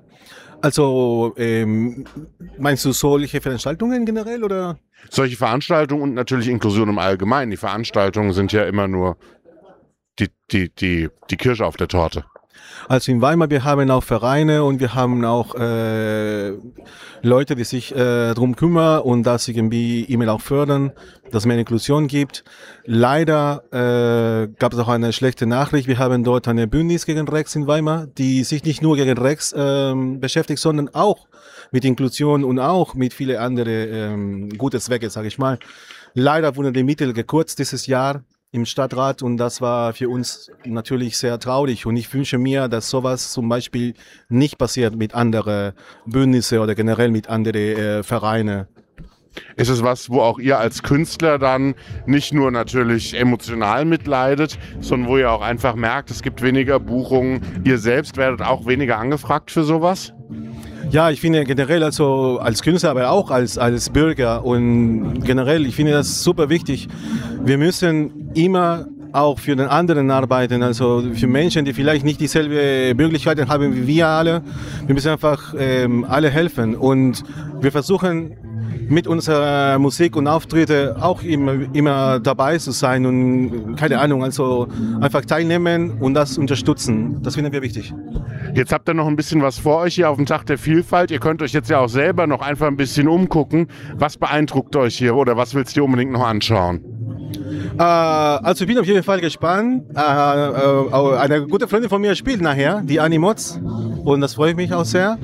Also ähm, meinst du solche Veranstaltungen generell oder? Solche Veranstaltungen und natürlich Inklusion im Allgemeinen. Die Veranstaltungen sind ja immer nur die, die, die, die Kirsche auf der Torte. Also in Weimar, wir haben auch Vereine und wir haben auch äh, Leute, die sich äh, darum kümmern und das irgendwie immer auch fördern, dass es mehr Inklusion gibt. Leider äh, gab es auch eine schlechte Nachricht. Wir haben dort eine Bündnis gegen Rechts in Weimar, die sich nicht nur gegen Rechts äh, beschäftigt, sondern auch mit Inklusion und auch mit vielen anderen ähm, guten Zwecken, sage ich mal. Leider wurden die Mittel gekürzt dieses Jahr im Stadtrat und das war für uns natürlich sehr traurig und ich wünsche mir, dass sowas zum Beispiel nicht passiert mit anderen Bündnissen oder generell mit anderen äh, Vereinen. Ist es was, wo auch ihr als Künstler dann nicht nur natürlich emotional mitleidet, sondern wo ihr auch einfach merkt, es gibt weniger Buchungen, ihr selbst werdet auch weniger angefragt für sowas? Ja, ich finde generell also als Künstler, aber auch als, als Bürger und generell, ich finde das super wichtig. Wir müssen immer auch für den anderen arbeiten, also für Menschen, die vielleicht nicht dieselbe Möglichkeiten haben wie wir alle. Wir müssen einfach ähm, alle helfen und wir versuchen mit unserer Musik und Auftritte auch immer, immer dabei zu sein und keine Ahnung, also einfach teilnehmen und das unterstützen. Das finden wir wichtig. Jetzt habt ihr noch ein bisschen was vor euch hier auf dem Tag der Vielfalt. Ihr könnt euch jetzt ja auch selber noch einfach ein bisschen umgucken. Was beeindruckt euch hier oder was willst du unbedingt noch anschauen? Äh, also ich bin auf jeden Fall gespannt. Äh, äh, eine gute Freundin von mir spielt nachher, die Animots. Und das freut mich auch sehr.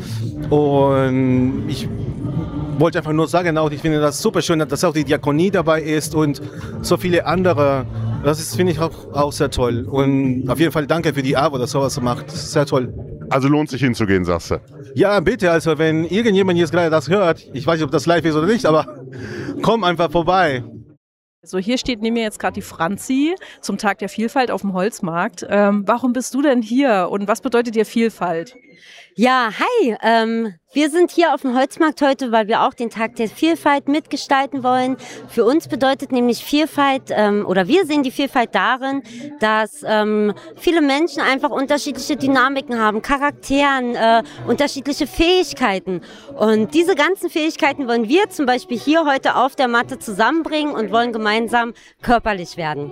Und ich wollte einfach nur sagen, auch, ich finde das super schön, dass auch die Diakonie dabei ist und so viele andere. Das ist, finde ich, auch, auch sehr toll. Und auf jeden Fall danke für die Arbeit, dass sowas macht. Sehr toll. Also lohnt sich hinzugehen, sagst du? Ja, bitte. Also wenn irgendjemand jetzt gerade das hört, ich weiß nicht, ob das live ist oder nicht, aber komm einfach vorbei. So, hier steht neben mir jetzt gerade die Franzi zum Tag der Vielfalt auf dem Holzmarkt. Ähm, warum bist du denn hier und was bedeutet dir Vielfalt? Ja, hi. Ähm, wir sind hier auf dem Holzmarkt heute, weil wir auch den Tag der Vielfalt mitgestalten wollen. Für uns bedeutet nämlich Vielfalt, ähm, oder wir sehen die Vielfalt darin, dass ähm, viele Menschen einfach unterschiedliche Dynamiken haben, Charakteren, äh, unterschiedliche Fähigkeiten. Und diese ganzen Fähigkeiten wollen wir zum Beispiel hier heute auf der Matte zusammenbringen und wollen gemeinsam körperlich werden.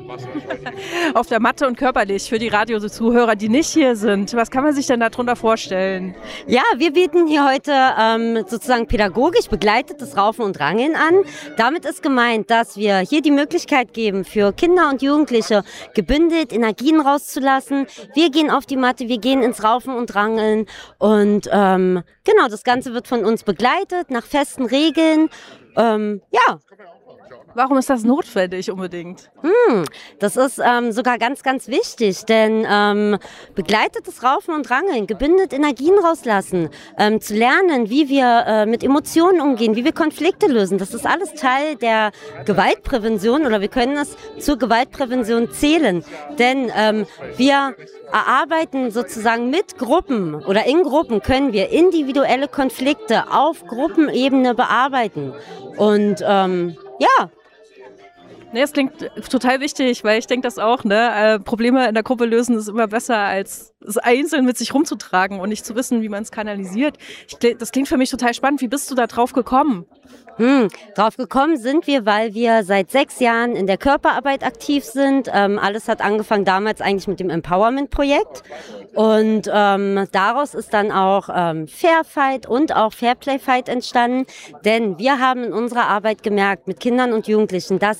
Auf der Matte und körperlich für die Radiozuhörer, die nicht hier sind. Was kann man sich denn darunter vorstellen? Ja, wir bieten hier heute ähm, sozusagen pädagogisch begleitetes Raufen und Rangeln an. Damit ist gemeint, dass wir hier die Möglichkeit geben, für Kinder und Jugendliche gebündelt Energien rauszulassen. Wir gehen auf die Matte, wir gehen ins Raufen und Rangeln und ähm, genau, das Ganze wird von uns begleitet nach festen Regeln. Ähm, ja. Warum ist das notwendig unbedingt? Hm, das ist ähm, sogar ganz, ganz wichtig, denn ähm, begleitetes Raufen und Rangeln, gebündelt Energien rauslassen, ähm, zu lernen, wie wir äh, mit Emotionen umgehen, wie wir Konflikte lösen, das ist alles Teil der Gewaltprävention oder wir können es zur Gewaltprävention zählen, denn ähm, wir erarbeiten sozusagen mit Gruppen oder in Gruppen können wir individuelle Konflikte auf Gruppenebene bearbeiten und ähm, ja. Nee, es klingt total wichtig, weil ich denke das auch, ne? Äh, Probleme in der Gruppe lösen ist immer besser, als es einzeln mit sich rumzutragen und nicht zu wissen, wie man es kanalisiert. Ich, das klingt für mich total spannend. Wie bist du da drauf gekommen? Hm, drauf gekommen sind wir, weil wir seit sechs Jahren in der Körperarbeit aktiv sind. Ähm, alles hat angefangen damals eigentlich mit dem Empowerment-Projekt. Und ähm, daraus ist dann auch ähm, Fair Fight und auch Fairplay Fight entstanden. Denn wir haben in unserer Arbeit gemerkt mit Kindern und Jugendlichen, dass der Bedarf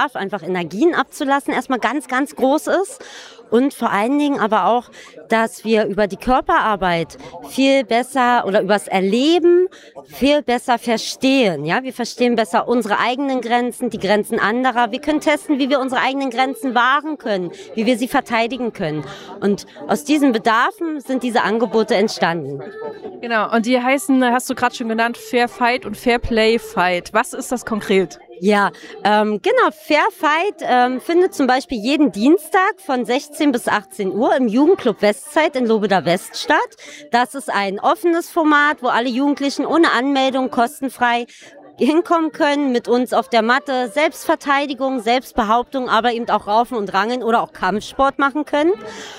Bedarf, einfach Energien abzulassen, erstmal ganz, ganz groß ist. Und vor allen Dingen aber auch, dass wir über die Körperarbeit viel besser oder übers Erleben viel besser verstehen. Ja, wir verstehen besser unsere eigenen Grenzen, die Grenzen anderer. Wir können testen, wie wir unsere eigenen Grenzen wahren können, wie wir sie verteidigen können. Und aus diesen Bedarfen sind diese Angebote entstanden. Genau, und die heißen, hast du gerade schon genannt, Fair Fight und Fair Play Fight. Was ist das konkret? Ja, ähm, genau, Fair Fight ähm, findet zum Beispiel jeden Dienstag von sechzehn bis achtzehn Uhr im Jugendclub Westzeit in Lobeda West statt. Das ist ein offenes Format, wo alle Jugendlichen ohne Anmeldung kostenfrei hinkommen können, mit uns auf der Matte Selbstverteidigung, Selbstbehauptung, aber eben auch Raufen und Rangeln oder auch Kampfsport machen können.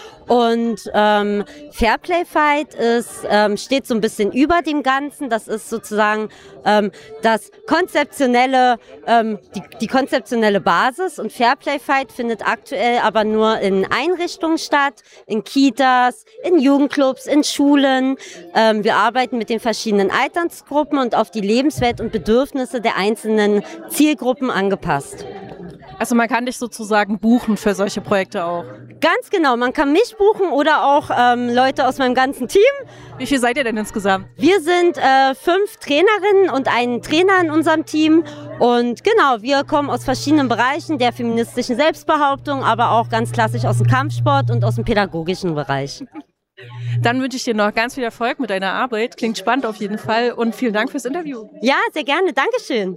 Und ähm, Fairplay Fight ist, ähm, steht so ein bisschen über dem Ganzen. Das ist sozusagen ähm, das konzeptionelle, ähm, die, die konzeptionelle Basis. Und Fairplay Fight findet aktuell aber nur in Einrichtungen statt, in Kitas, in Jugendclubs, in Schulen. Ähm, wir arbeiten mit den verschiedenen Altersgruppen und auf die Lebenswelt und Bedürfnisse der einzelnen Zielgruppen angepasst. Also man kann dich sozusagen buchen für solche Projekte auch? Ganz genau, man kann mich buchen oder auch ähm, Leute aus meinem ganzen Team. Wie viel seid ihr denn insgesamt? Wir sind äh, fünf Trainerinnen und einen Trainer in unserem Team. Und genau, wir kommen aus verschiedenen Bereichen der feministischen Selbstbehauptung, aber auch ganz klassisch aus dem Kampfsport und aus dem pädagogischen Bereich. Dann wünsche ich dir noch ganz viel Erfolg mit deiner Arbeit. Klingt spannend auf jeden Fall und vielen Dank fürs Interview. Ja, sehr gerne. Dankeschön.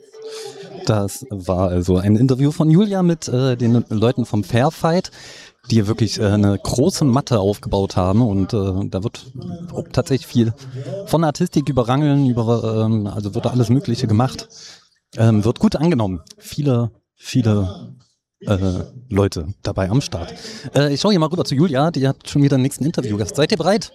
Das war also ein Interview von Julia mit äh, den Leuten vom Fair Fight, die wirklich äh, eine große Matte aufgebaut haben und äh, da wird auch tatsächlich viel von Artistik über Rangeln, über, ähm, also wird da alles Mögliche gemacht. Ähm, wird gut angenommen. Viele, viele äh, Leute dabei am Start. Äh, ich schaue hier mal rüber zu Julia, die hat schon wieder den nächsten Interviewgast. Seid ihr bereit?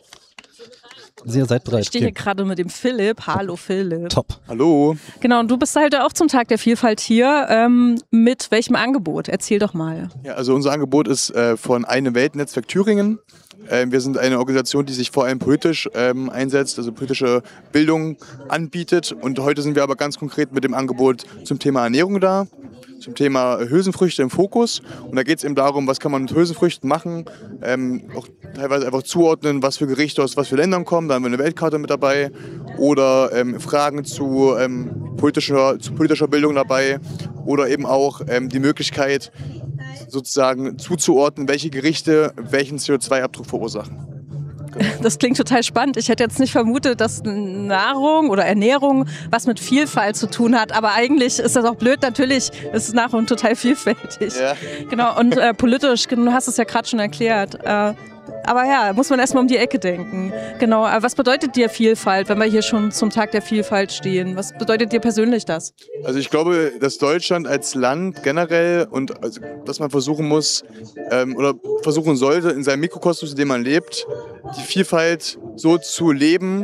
Ihr seid bereit. Ich stehe hier gerade mit dem Philipp. Hallo Philipp. Top. Hallo. Genau, und du bist halt auch zum Tag der Vielfalt hier. Ähm, mit welchem Angebot? Erzähl doch mal. Ja, also unser Angebot ist äh, von Eine Welt Netzwerk Thüringen. Äh, wir sind eine Organisation, die sich vor allem politisch ähm, einsetzt, also politische Bildung anbietet. Und heute sind wir aber ganz konkret mit dem Angebot zum Thema Ernährung da. Zum Thema Hülsenfrüchte im Fokus. Und da geht es eben darum, was kann man mit Hülsenfrüchten machen, ähm, auch teilweise einfach zuordnen, was für Gerichte aus was für Ländern kommen. Da haben wir eine Weltkarte mit dabei. Oder ähm, Fragen zu, ähm, politischer, zu politischer Bildung dabei. Oder eben auch ähm, die Möglichkeit, sozusagen zuzuordnen, welche Gerichte welchen C O zwei Abdruck verursachen. Das klingt total spannend. Ich hätte jetzt nicht vermutet, dass Nahrung oder Ernährung was mit Vielfalt zu tun hat. Aber eigentlich ist das auch blöd. Natürlich ist Nahrung total vielfältig. Ja. Genau. Und äh, politisch, du hast es ja gerade schon erklärt. Äh, aber ja, muss man erstmal um die Ecke denken. Genau. Aber was bedeutet dir Vielfalt, wenn wir hier schon zum Tag der Vielfalt stehen? Was bedeutet dir persönlich das? Also ich glaube, dass Deutschland als Land generell und also, dass man versuchen muss ähm, oder versuchen sollte, in seinem Mikrokosmos, in dem man lebt, die Vielfalt so zu leben,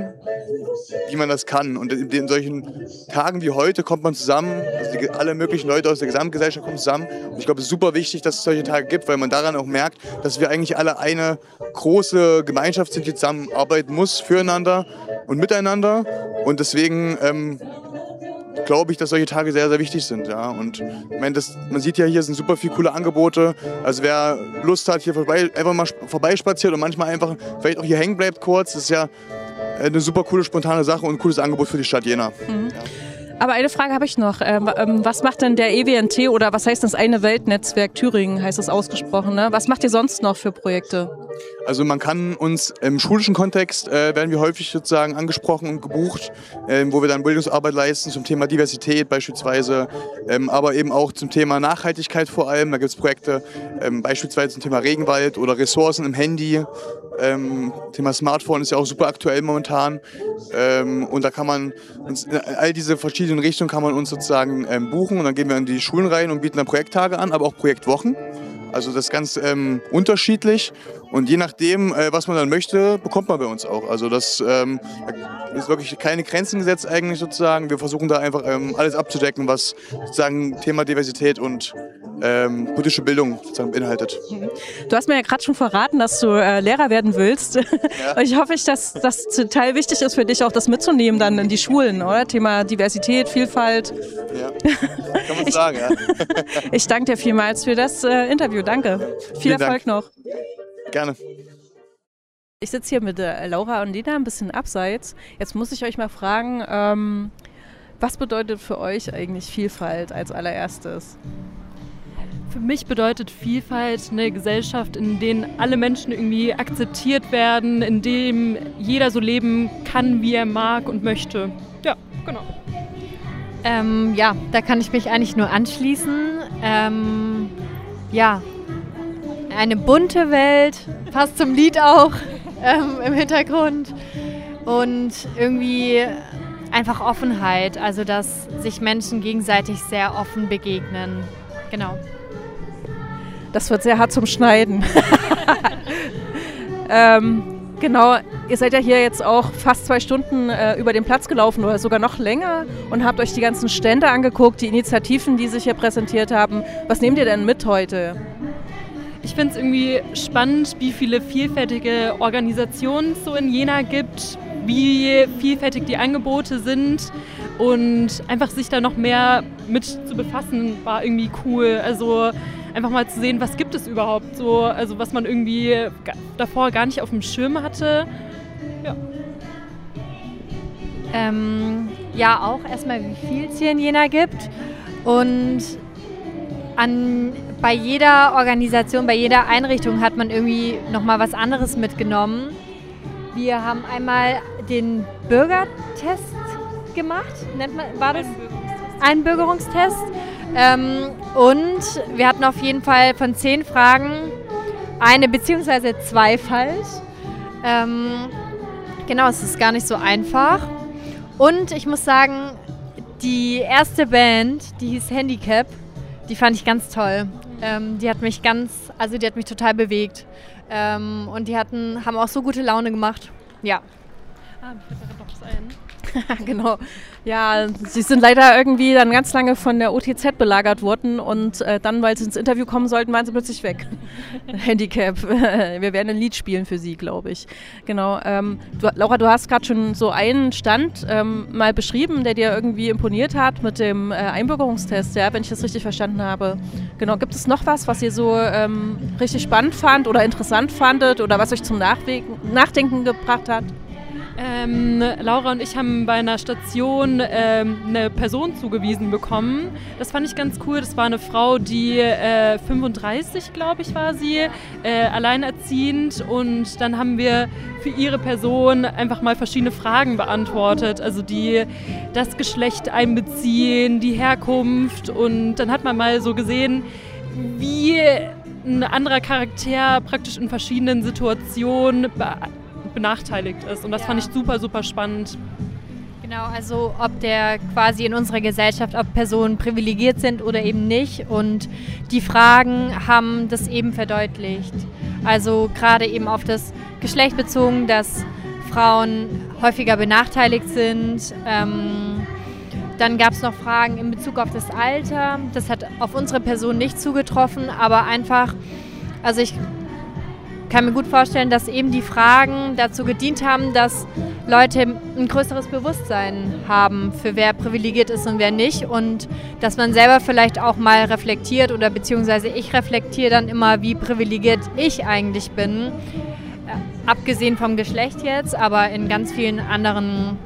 wie man das kann. Und in, in solchen Tagen wie heute kommt man zusammen, also die, alle möglichen Leute aus der Gesamtgesellschaft kommen zusammen. Und ich glaube, es ist super wichtig, dass es solche Tage gibt, weil man daran auch merkt, dass wir eigentlich alle eine große Gemeinschaft sind, die zusammenarbeiten muss, füreinander und miteinander. Und deswegen ähm, glaube ich, dass solche Tage sehr, sehr wichtig sind. Ja. Und ich meine, das, man sieht ja, hier sind super viele coole Angebote. Also wer Lust hat, hier vorbei, einfach mal vorbeispaziert und manchmal einfach vielleicht auch hier hängen bleibt kurz, das ist ja eine super coole, spontane Sache und ein cooles Angebot für die Stadt Jena. Mhm. Ja. Aber eine Frage habe ich noch. Ähm, was macht denn der E W N T oder was heißt das Eine Welt Netzwerk Thüringen, heißt es ausgesprochen, ne? Was macht ihr sonst noch für Projekte? Also man kann uns im schulischen Kontext, äh, werden wir häufig sozusagen angesprochen und gebucht, äh, wo wir dann Bildungsarbeit leisten zum Thema Diversität beispielsweise, ähm, aber eben auch zum Thema Nachhaltigkeit vor allem. Da gibt es Projekte ähm, beispielsweise zum Thema Regenwald oder Ressourcen im Handy. Ähm, Thema Smartphone ist ja auch super aktuell momentan. Ähm, und da kann man uns, in all diese verschiedenen Richtungen kann man uns sozusagen ähm, buchen und dann gehen wir in die Schulen rein und bieten dann Projekttage an, aber auch Projektwochen. Also das ist ganz ähm, unterschiedlich und je nachdem, äh, was man dann möchte, bekommt man bei uns auch. Also das ähm, ist wirklich keine Grenzen gesetzt eigentlich sozusagen. Wir versuchen da einfach ähm, alles abzudecken, was sozusagen Thema Diversität und ähm, politische Bildung sozusagen beinhaltet. Du hast mir ja gerade schon verraten, dass du äh, Lehrer werden willst. Ja. Und ich hoffe, dass das total wichtig ist für dich, auch das mitzunehmen dann in die Schulen, oder? Thema Diversität, Vielfalt. Ja, kann man sagen, ja. Ich danke dir vielmals für das äh, Interview. Danke. Viel Vielen Erfolg Dank. noch. Gerne. Ich sitze hier mit äh, Laura und Lena ein bisschen abseits. Jetzt muss ich euch mal fragen, ähm, was bedeutet für euch eigentlich Vielfalt als allererstes? Für mich bedeutet Vielfalt eine Gesellschaft, in der alle Menschen irgendwie akzeptiert werden, in dem jeder so leben kann, wie er mag und möchte. Ja, genau. Ähm, ja, da kann ich mich eigentlich nur anschließen. Ähm, ja, eine bunte Welt, passt zum Lied auch ähm, im Hintergrund und irgendwie einfach Offenheit, also dass sich Menschen gegenseitig sehr offen begegnen. Genau. Das wird sehr hart zum Schneiden. ähm, genau, ihr seid ja hier jetzt auch fast zwei Stunden äh, über den Platz gelaufen oder sogar noch länger und habt euch die ganzen Stände angeguckt, die Initiativen, die sich hier präsentiert haben. Was nehmt ihr denn mit heute? Ich finde es irgendwie spannend, wie viele vielfältige Organisationen es so in Jena gibt, wie vielfältig die Angebote sind und einfach sich da noch mehr mit zu befassen, war irgendwie cool. Also einfach mal zu sehen, was gibt es überhaupt so, also was man irgendwie davor gar nicht auf dem Schirm hatte. Ja. Ähm, ja, auch erstmal, wie viel es hier in Jena gibt und an, bei jeder Organisation, bei jeder Einrichtung hat man irgendwie nochmal was anderes mitgenommen. Wir haben einmal den Bürgertest gemacht, nennt man, war das? Einbürgerungstest. Ähm, und wir hatten auf jeden Fall von zehn Fragen eine beziehungsweise zwei falsch. Ähm, genau, es ist gar nicht so einfach. Und ich muss sagen, die erste Band, die hieß Handicap, die fand ich ganz toll. Ähm, die hat mich ganz, also die hat mich total bewegt. Ähm, und die hatten, haben auch so gute Laune gemacht. Ja. Ah, mir fällt gerade noch was ein. Genau. Ja, sie sind leider irgendwie dann ganz lange von der O T Z belagert worden und äh, dann, weil sie ins Interview kommen sollten, waren sie plötzlich weg. Handicap. Wir werden ein Lied spielen für sie, glaube ich. Genau. Ähm, du, Laura, du hast gerade schon so einen Stand ähm, mal beschrieben, der dir irgendwie imponiert hat mit dem äh, Einbürgerungstest, ja, wenn ich das richtig verstanden habe. Genau. Gibt es noch was, was ihr so ähm, richtig spannend fand oder interessant fandet oder was euch zum Nachwegen, Nachdenken gebracht hat? Ähm, Laura und ich haben bei einer Station ähm, eine Person zugewiesen bekommen. Das fand ich ganz cool. Das war eine Frau, die äh, fünfunddreißig, glaube ich, war sie, äh, alleinerziehend. Und dann haben wir für ihre Person einfach mal verschiedene Fragen beantwortet. Also die das Geschlecht einbeziehen, die Herkunft. Und dann hat man mal so gesehen, wie ein anderer Charakter praktisch in verschiedenen Situationen benachteiligt ist. Und das ja. fand ich super, super spannend. Genau, also ob der quasi in unserer Gesellschaft, ob Personen privilegiert sind oder eben nicht. Und die Fragen haben das eben verdeutlicht. Also gerade eben auf das Geschlecht bezogen, dass Frauen häufiger benachteiligt sind. Ähm, dann gab es noch Fragen in Bezug auf das Alter. Das hat auf unsere Person nicht zugetroffen, aber einfach, also ich kann mir gut vorstellen, dass eben die Fragen dazu gedient haben, dass Leute ein größeres Bewusstsein haben, für wer privilegiert ist und wer nicht. Und dass man selber vielleicht auch mal reflektiert oder beziehungsweise ich reflektiere dann immer, wie privilegiert ich eigentlich bin. Äh, abgesehen vom Geschlecht jetzt, aber in ganz vielen anderen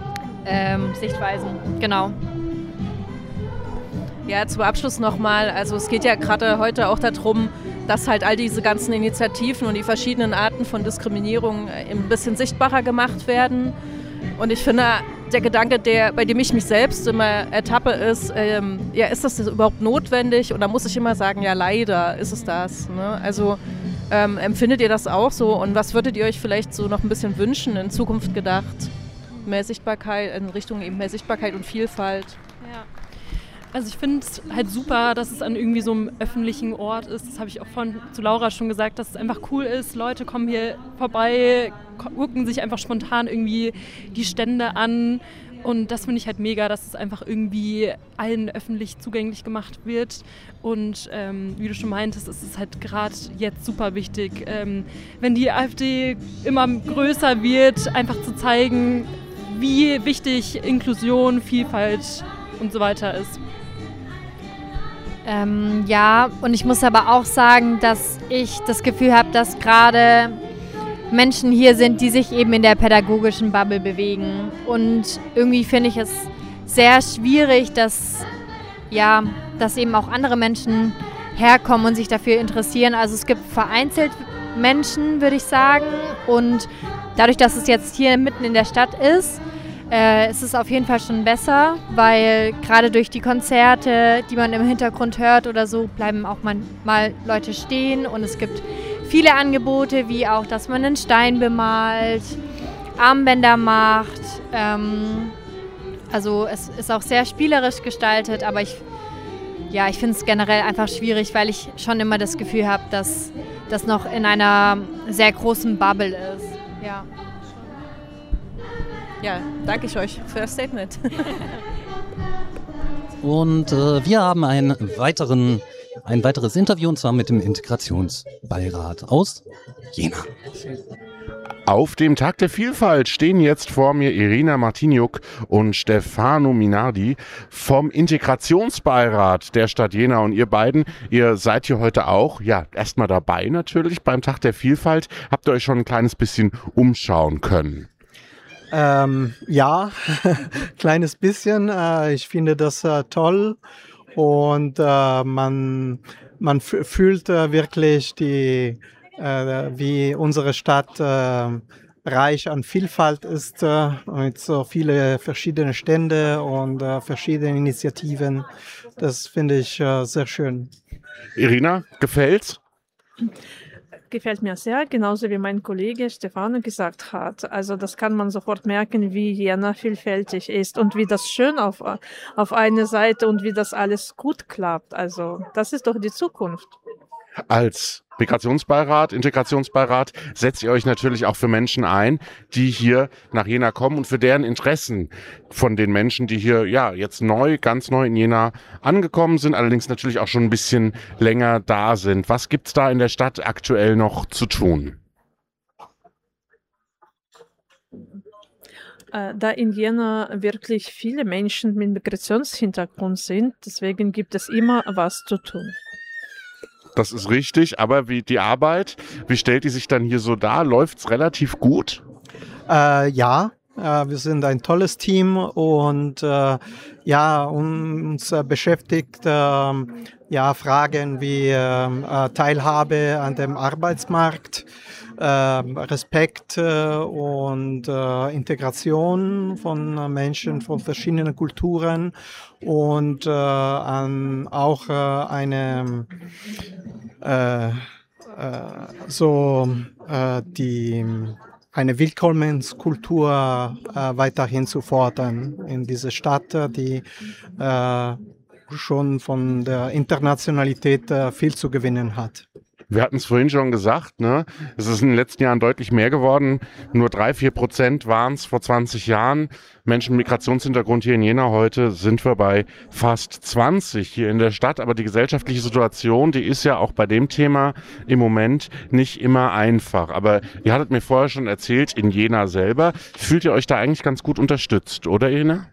ähm, Sichtweisen. Genau. Ja, zum Abschluss nochmal, also es geht ja gerade heute auch darum, dass halt all diese ganzen Initiativen und die verschiedenen Arten von Diskriminierung ein bisschen sichtbarer gemacht werden. Und ich finde, der Gedanke, der, bei dem ich mich selbst immer ertappe, ist, ähm, ja, ist das überhaupt notwendig? Und da muss ich immer sagen, ja, leider ist es das. Ne? Also ähm, empfindet ihr das auch so? Und was würdet ihr euch vielleicht so noch ein bisschen wünschen, in Zukunft gedacht? Mehr Sichtbarkeit, in Richtung eben mehr Sichtbarkeit und Vielfalt. Ja. Also ich finde es halt super, dass es an irgendwie so einem öffentlichen Ort ist. Das habe ich auch vorhin zu Laura schon gesagt, dass es einfach cool ist. Leute kommen hier vorbei, gucken sich einfach spontan irgendwie die Stände an Und das finde ich halt mega, dass es einfach irgendwie allen öffentlich zugänglich gemacht wird. Und ähm, wie du schon meintest, ist es halt gerade jetzt super wichtig, ähm, wenn die AfD immer größer wird, einfach zu zeigen, wie wichtig Inklusion, Vielfalt und so weiter ist. Ähm, ja, und ich muss aber auch sagen, dass ich das Gefühl habe, dass gerade Menschen hier sind, die sich eben in der pädagogischen Bubble bewegen. Und irgendwie finde ich es sehr schwierig, dass, ja, dass eben auch andere Menschen herkommen und sich dafür interessieren. Also es gibt vereinzelt Menschen, würde ich sagen. Und dadurch, dass es jetzt hier mitten in der Stadt ist, äh, ist es auf jeden Fall schon besser, weil gerade durch die Konzerte, die man im Hintergrund hört oder so, bleiben auch manchmal Leute stehen. Und es gibt viele Angebote, wie auch, dass man einen Stein bemalt, Armbänder macht. Ähm, also es ist auch sehr spielerisch gestaltet, aber ich, ja, ich finde es generell einfach schwierig, weil ich schon immer das Gefühl habe, dass das noch in einer sehr großen Bubble ist. Ja, ja, danke ich euch für das Statement. Und äh, wir haben einen weiteren, ein weiteres Interview, und zwar mit dem Integrationsbeirat aus Jena. Auf dem Tag der Vielfalt stehen jetzt vor mir Irina Martiniuk und Stefano Minardi vom Integrationsbeirat der Stadt Jena. Und ihr beiden, ihr seid hier heute auch, ja, erstmal dabei natürlich beim Tag der Vielfalt. Habt ihr euch schon ein kleines bisschen umschauen können? Ähm, ja, kleines bisschen. Äh, ich finde das äh, toll und äh, man, man f- fühlt äh, wirklich, die, äh, wie unsere Stadt äh, reich an Vielfalt ist, äh, mit so viele verschiedene Stände und äh, verschiedene Initiativen. Das finde ich äh, sehr schön. Irina, gefällt's? Gefällt mir sehr, genauso wie mein Kollege Stefano gesagt hat. Also das kann man sofort merken, wie Jena vielfältig ist und wie das schön auf, auf eine Seite und wie das alles gut klappt. Also das ist doch die Zukunft. Als Migrationsbeirat, Integrationsbeirat setzt ihr euch natürlich auch für Menschen ein, die hier nach Jena kommen und für deren Interessen von den Menschen, die hier ja jetzt neu, ganz neu in Jena angekommen sind, allerdings natürlich auch schon ein bisschen länger da sind. Was gibt's da in der Stadt aktuell noch zu tun? Da in Jena wirklich viele Menschen mit Migrationshintergrund sind, deswegen gibt es immer was zu tun. Das ist richtig, aber wie die Arbeit, wie stellt die sich dann hier so dar? Läuft's relativ gut? Äh, ja, äh, wir sind ein tolles Team und äh, ja, uns äh, beschäftigt äh, ja, Fragen wie äh, Teilhabe an dem Arbeitsmarkt, äh, Respekt äh, und äh, Integration von Menschen von verschiedenen Kulturen und äh, an auch äh, eine äh, äh, so äh, die eine Willkommenskultur äh, weiterhin zu fordern in dieser Stadt, die äh, schon von der Internationalität äh, viel zu gewinnen hat. Wir hatten es vorhin schon gesagt, ne? Es ist in den letzten Jahren deutlich mehr geworden. Nur drei, vier Prozent waren es vor zwanzig Jahren. Menschen mit Migrationshintergrund hier in Jena. Heute sind wir bei fast zwanzig hier in der Stadt. Aber die gesellschaftliche Situation, die ist ja auch bei dem Thema im Moment nicht immer einfach. Aber ihr hattet mir vorher schon erzählt, in Jena selber fühlt ihr euch da eigentlich ganz gut unterstützt, oder Irina?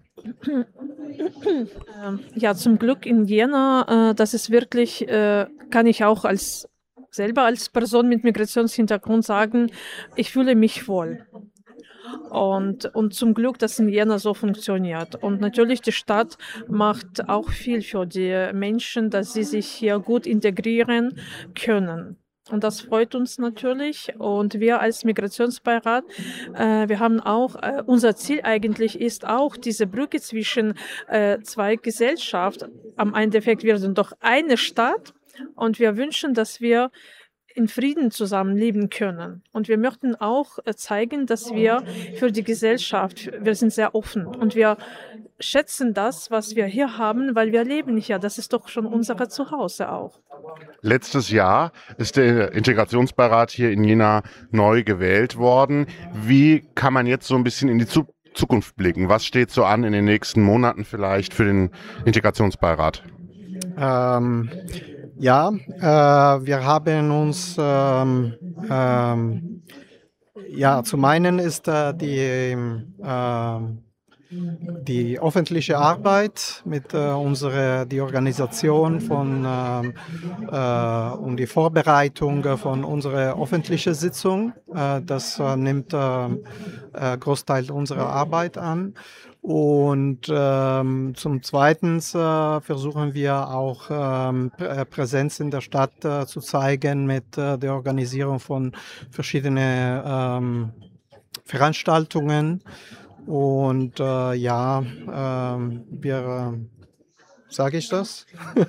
Ja, zum Glück in Jena, äh, das ist wirklich, äh, kann ich auch als selber als Person mit Migrationshintergrund sagen, ich fühle mich wohl. Und, und zum Glück, dass in Jena so funktioniert. Und natürlich, die Stadt macht auch viel für die Menschen, dass sie sich hier gut integrieren können. Und das freut uns natürlich. Und wir als Migrationsbeirat, äh, wir haben auch, äh, unser Ziel eigentlich ist auch diese Brücke zwischen äh, zwei Gesellschaften. Am Endeffekt, wir sind doch eine Stadt. Und wir wünschen, dass wir in Frieden zusammenleben können. Und wir möchten auch zeigen, dass wir für die Gesellschaft, wir sind sehr offen und wir schätzen das, was wir hier haben, weil wir leben hier. Das ist doch schon unser Zuhause auch. Letztes Jahr ist der Integrationsbeirat hier in Jena neu gewählt worden. Wie kann man jetzt so ein bisschen in die Zukunft Zukunft blicken? Was steht so an in den nächsten Monaten vielleicht für den Integrationsbeirat? Ähm, ja, äh, wir haben uns, ähm, ähm, ja, zum einen ist äh, die, äh, die öffentliche Arbeit mit äh, unserer, die Organisation von ähm, äh, und die Vorbereitung von unserer öffentlichen Sitzung. Äh, das äh, nimmt äh, äh, Großteil unserer Arbeit an. Und ähm, zum Zweiten äh, versuchen wir auch ähm, Prä Präsenz in der Stadt äh, zu zeigen mit äh, der Organisierung von verschiedenen ähm, Veranstaltungen. Und äh, ja, äh, wir, äh, sage ich das?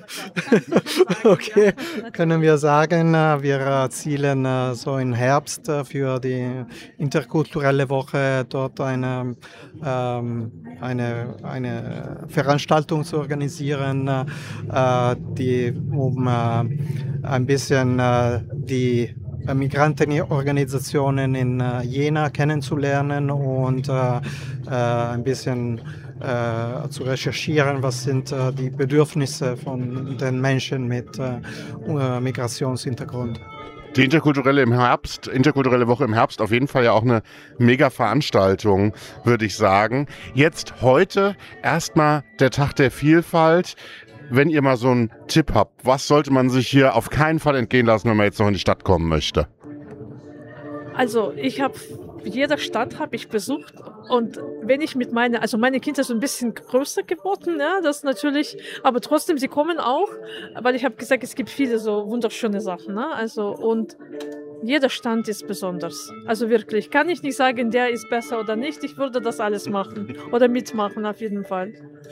Okay, können wir sagen, äh, wir zielen äh, so im Herbst äh, für die interkulturelle Woche dort eine, ähm, eine, eine Veranstaltung zu organisieren, äh, die, um äh, ein bisschen äh, die Migrantenorganisationen in äh, Jena kennenzulernen und äh, äh, ein bisschen äh, zu recherchieren, was sind äh, die Bedürfnisse von den Menschen mit äh, Migrationshintergrund. Die interkulturelle im Herbst, interkulturelle Woche im Herbst, auf jeden Fall ja auch eine mega Veranstaltung, würde ich sagen. Jetzt heute erstmal der Tag der Vielfalt. Wenn ihr mal so einen Tipp habt, was sollte man sich hier auf keinen Fall entgehen lassen, wenn man jetzt noch in die Stadt kommen möchte? Also ich habe, jede Stadt habe ich besucht und wenn ich mit meinen, also meine Kinder sind ein bisschen größer geworden, ja, das natürlich, aber trotzdem, sie kommen auch, weil ich habe gesagt, es gibt viele so wunderschöne Sachen, ne? Also und jeder Stand ist besonders. Also wirklich, kann ich nicht sagen, der ist besser oder nicht, ich würde das alles machen oder mitmachen auf jeden Fall.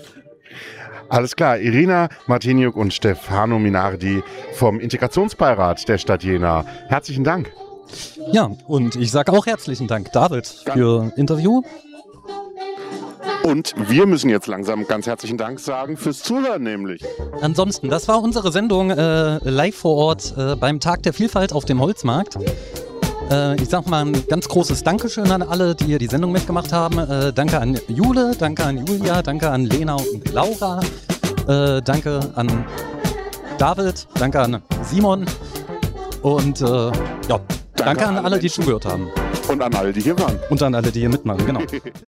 Alles klar, Irina Martiniuk und Stefano Minardi vom Integrationsbeirat der Stadt Jena. Herzlichen Dank. Ja, und ich sage auch herzlichen Dank, David, für Interview. Und wir müssen jetzt langsam ganz herzlichen Dank sagen fürs Zuhören nämlich. Ansonsten, das war unsere Sendung äh, live vor Ort äh, beim Tag der Vielfalt auf dem Holzmarkt. Äh, ich sag mal ein ganz großes Dankeschön an alle, die hier die Sendung mitgemacht haben. Äh, danke an Jule, danke an Julia, danke an Lena und Laura. Äh, danke an David, danke an Simon und äh, ja, danke, danke an alle, die zugehört haben. Und an alle, die hier waren. Und an alle, die hier mitmachen, genau.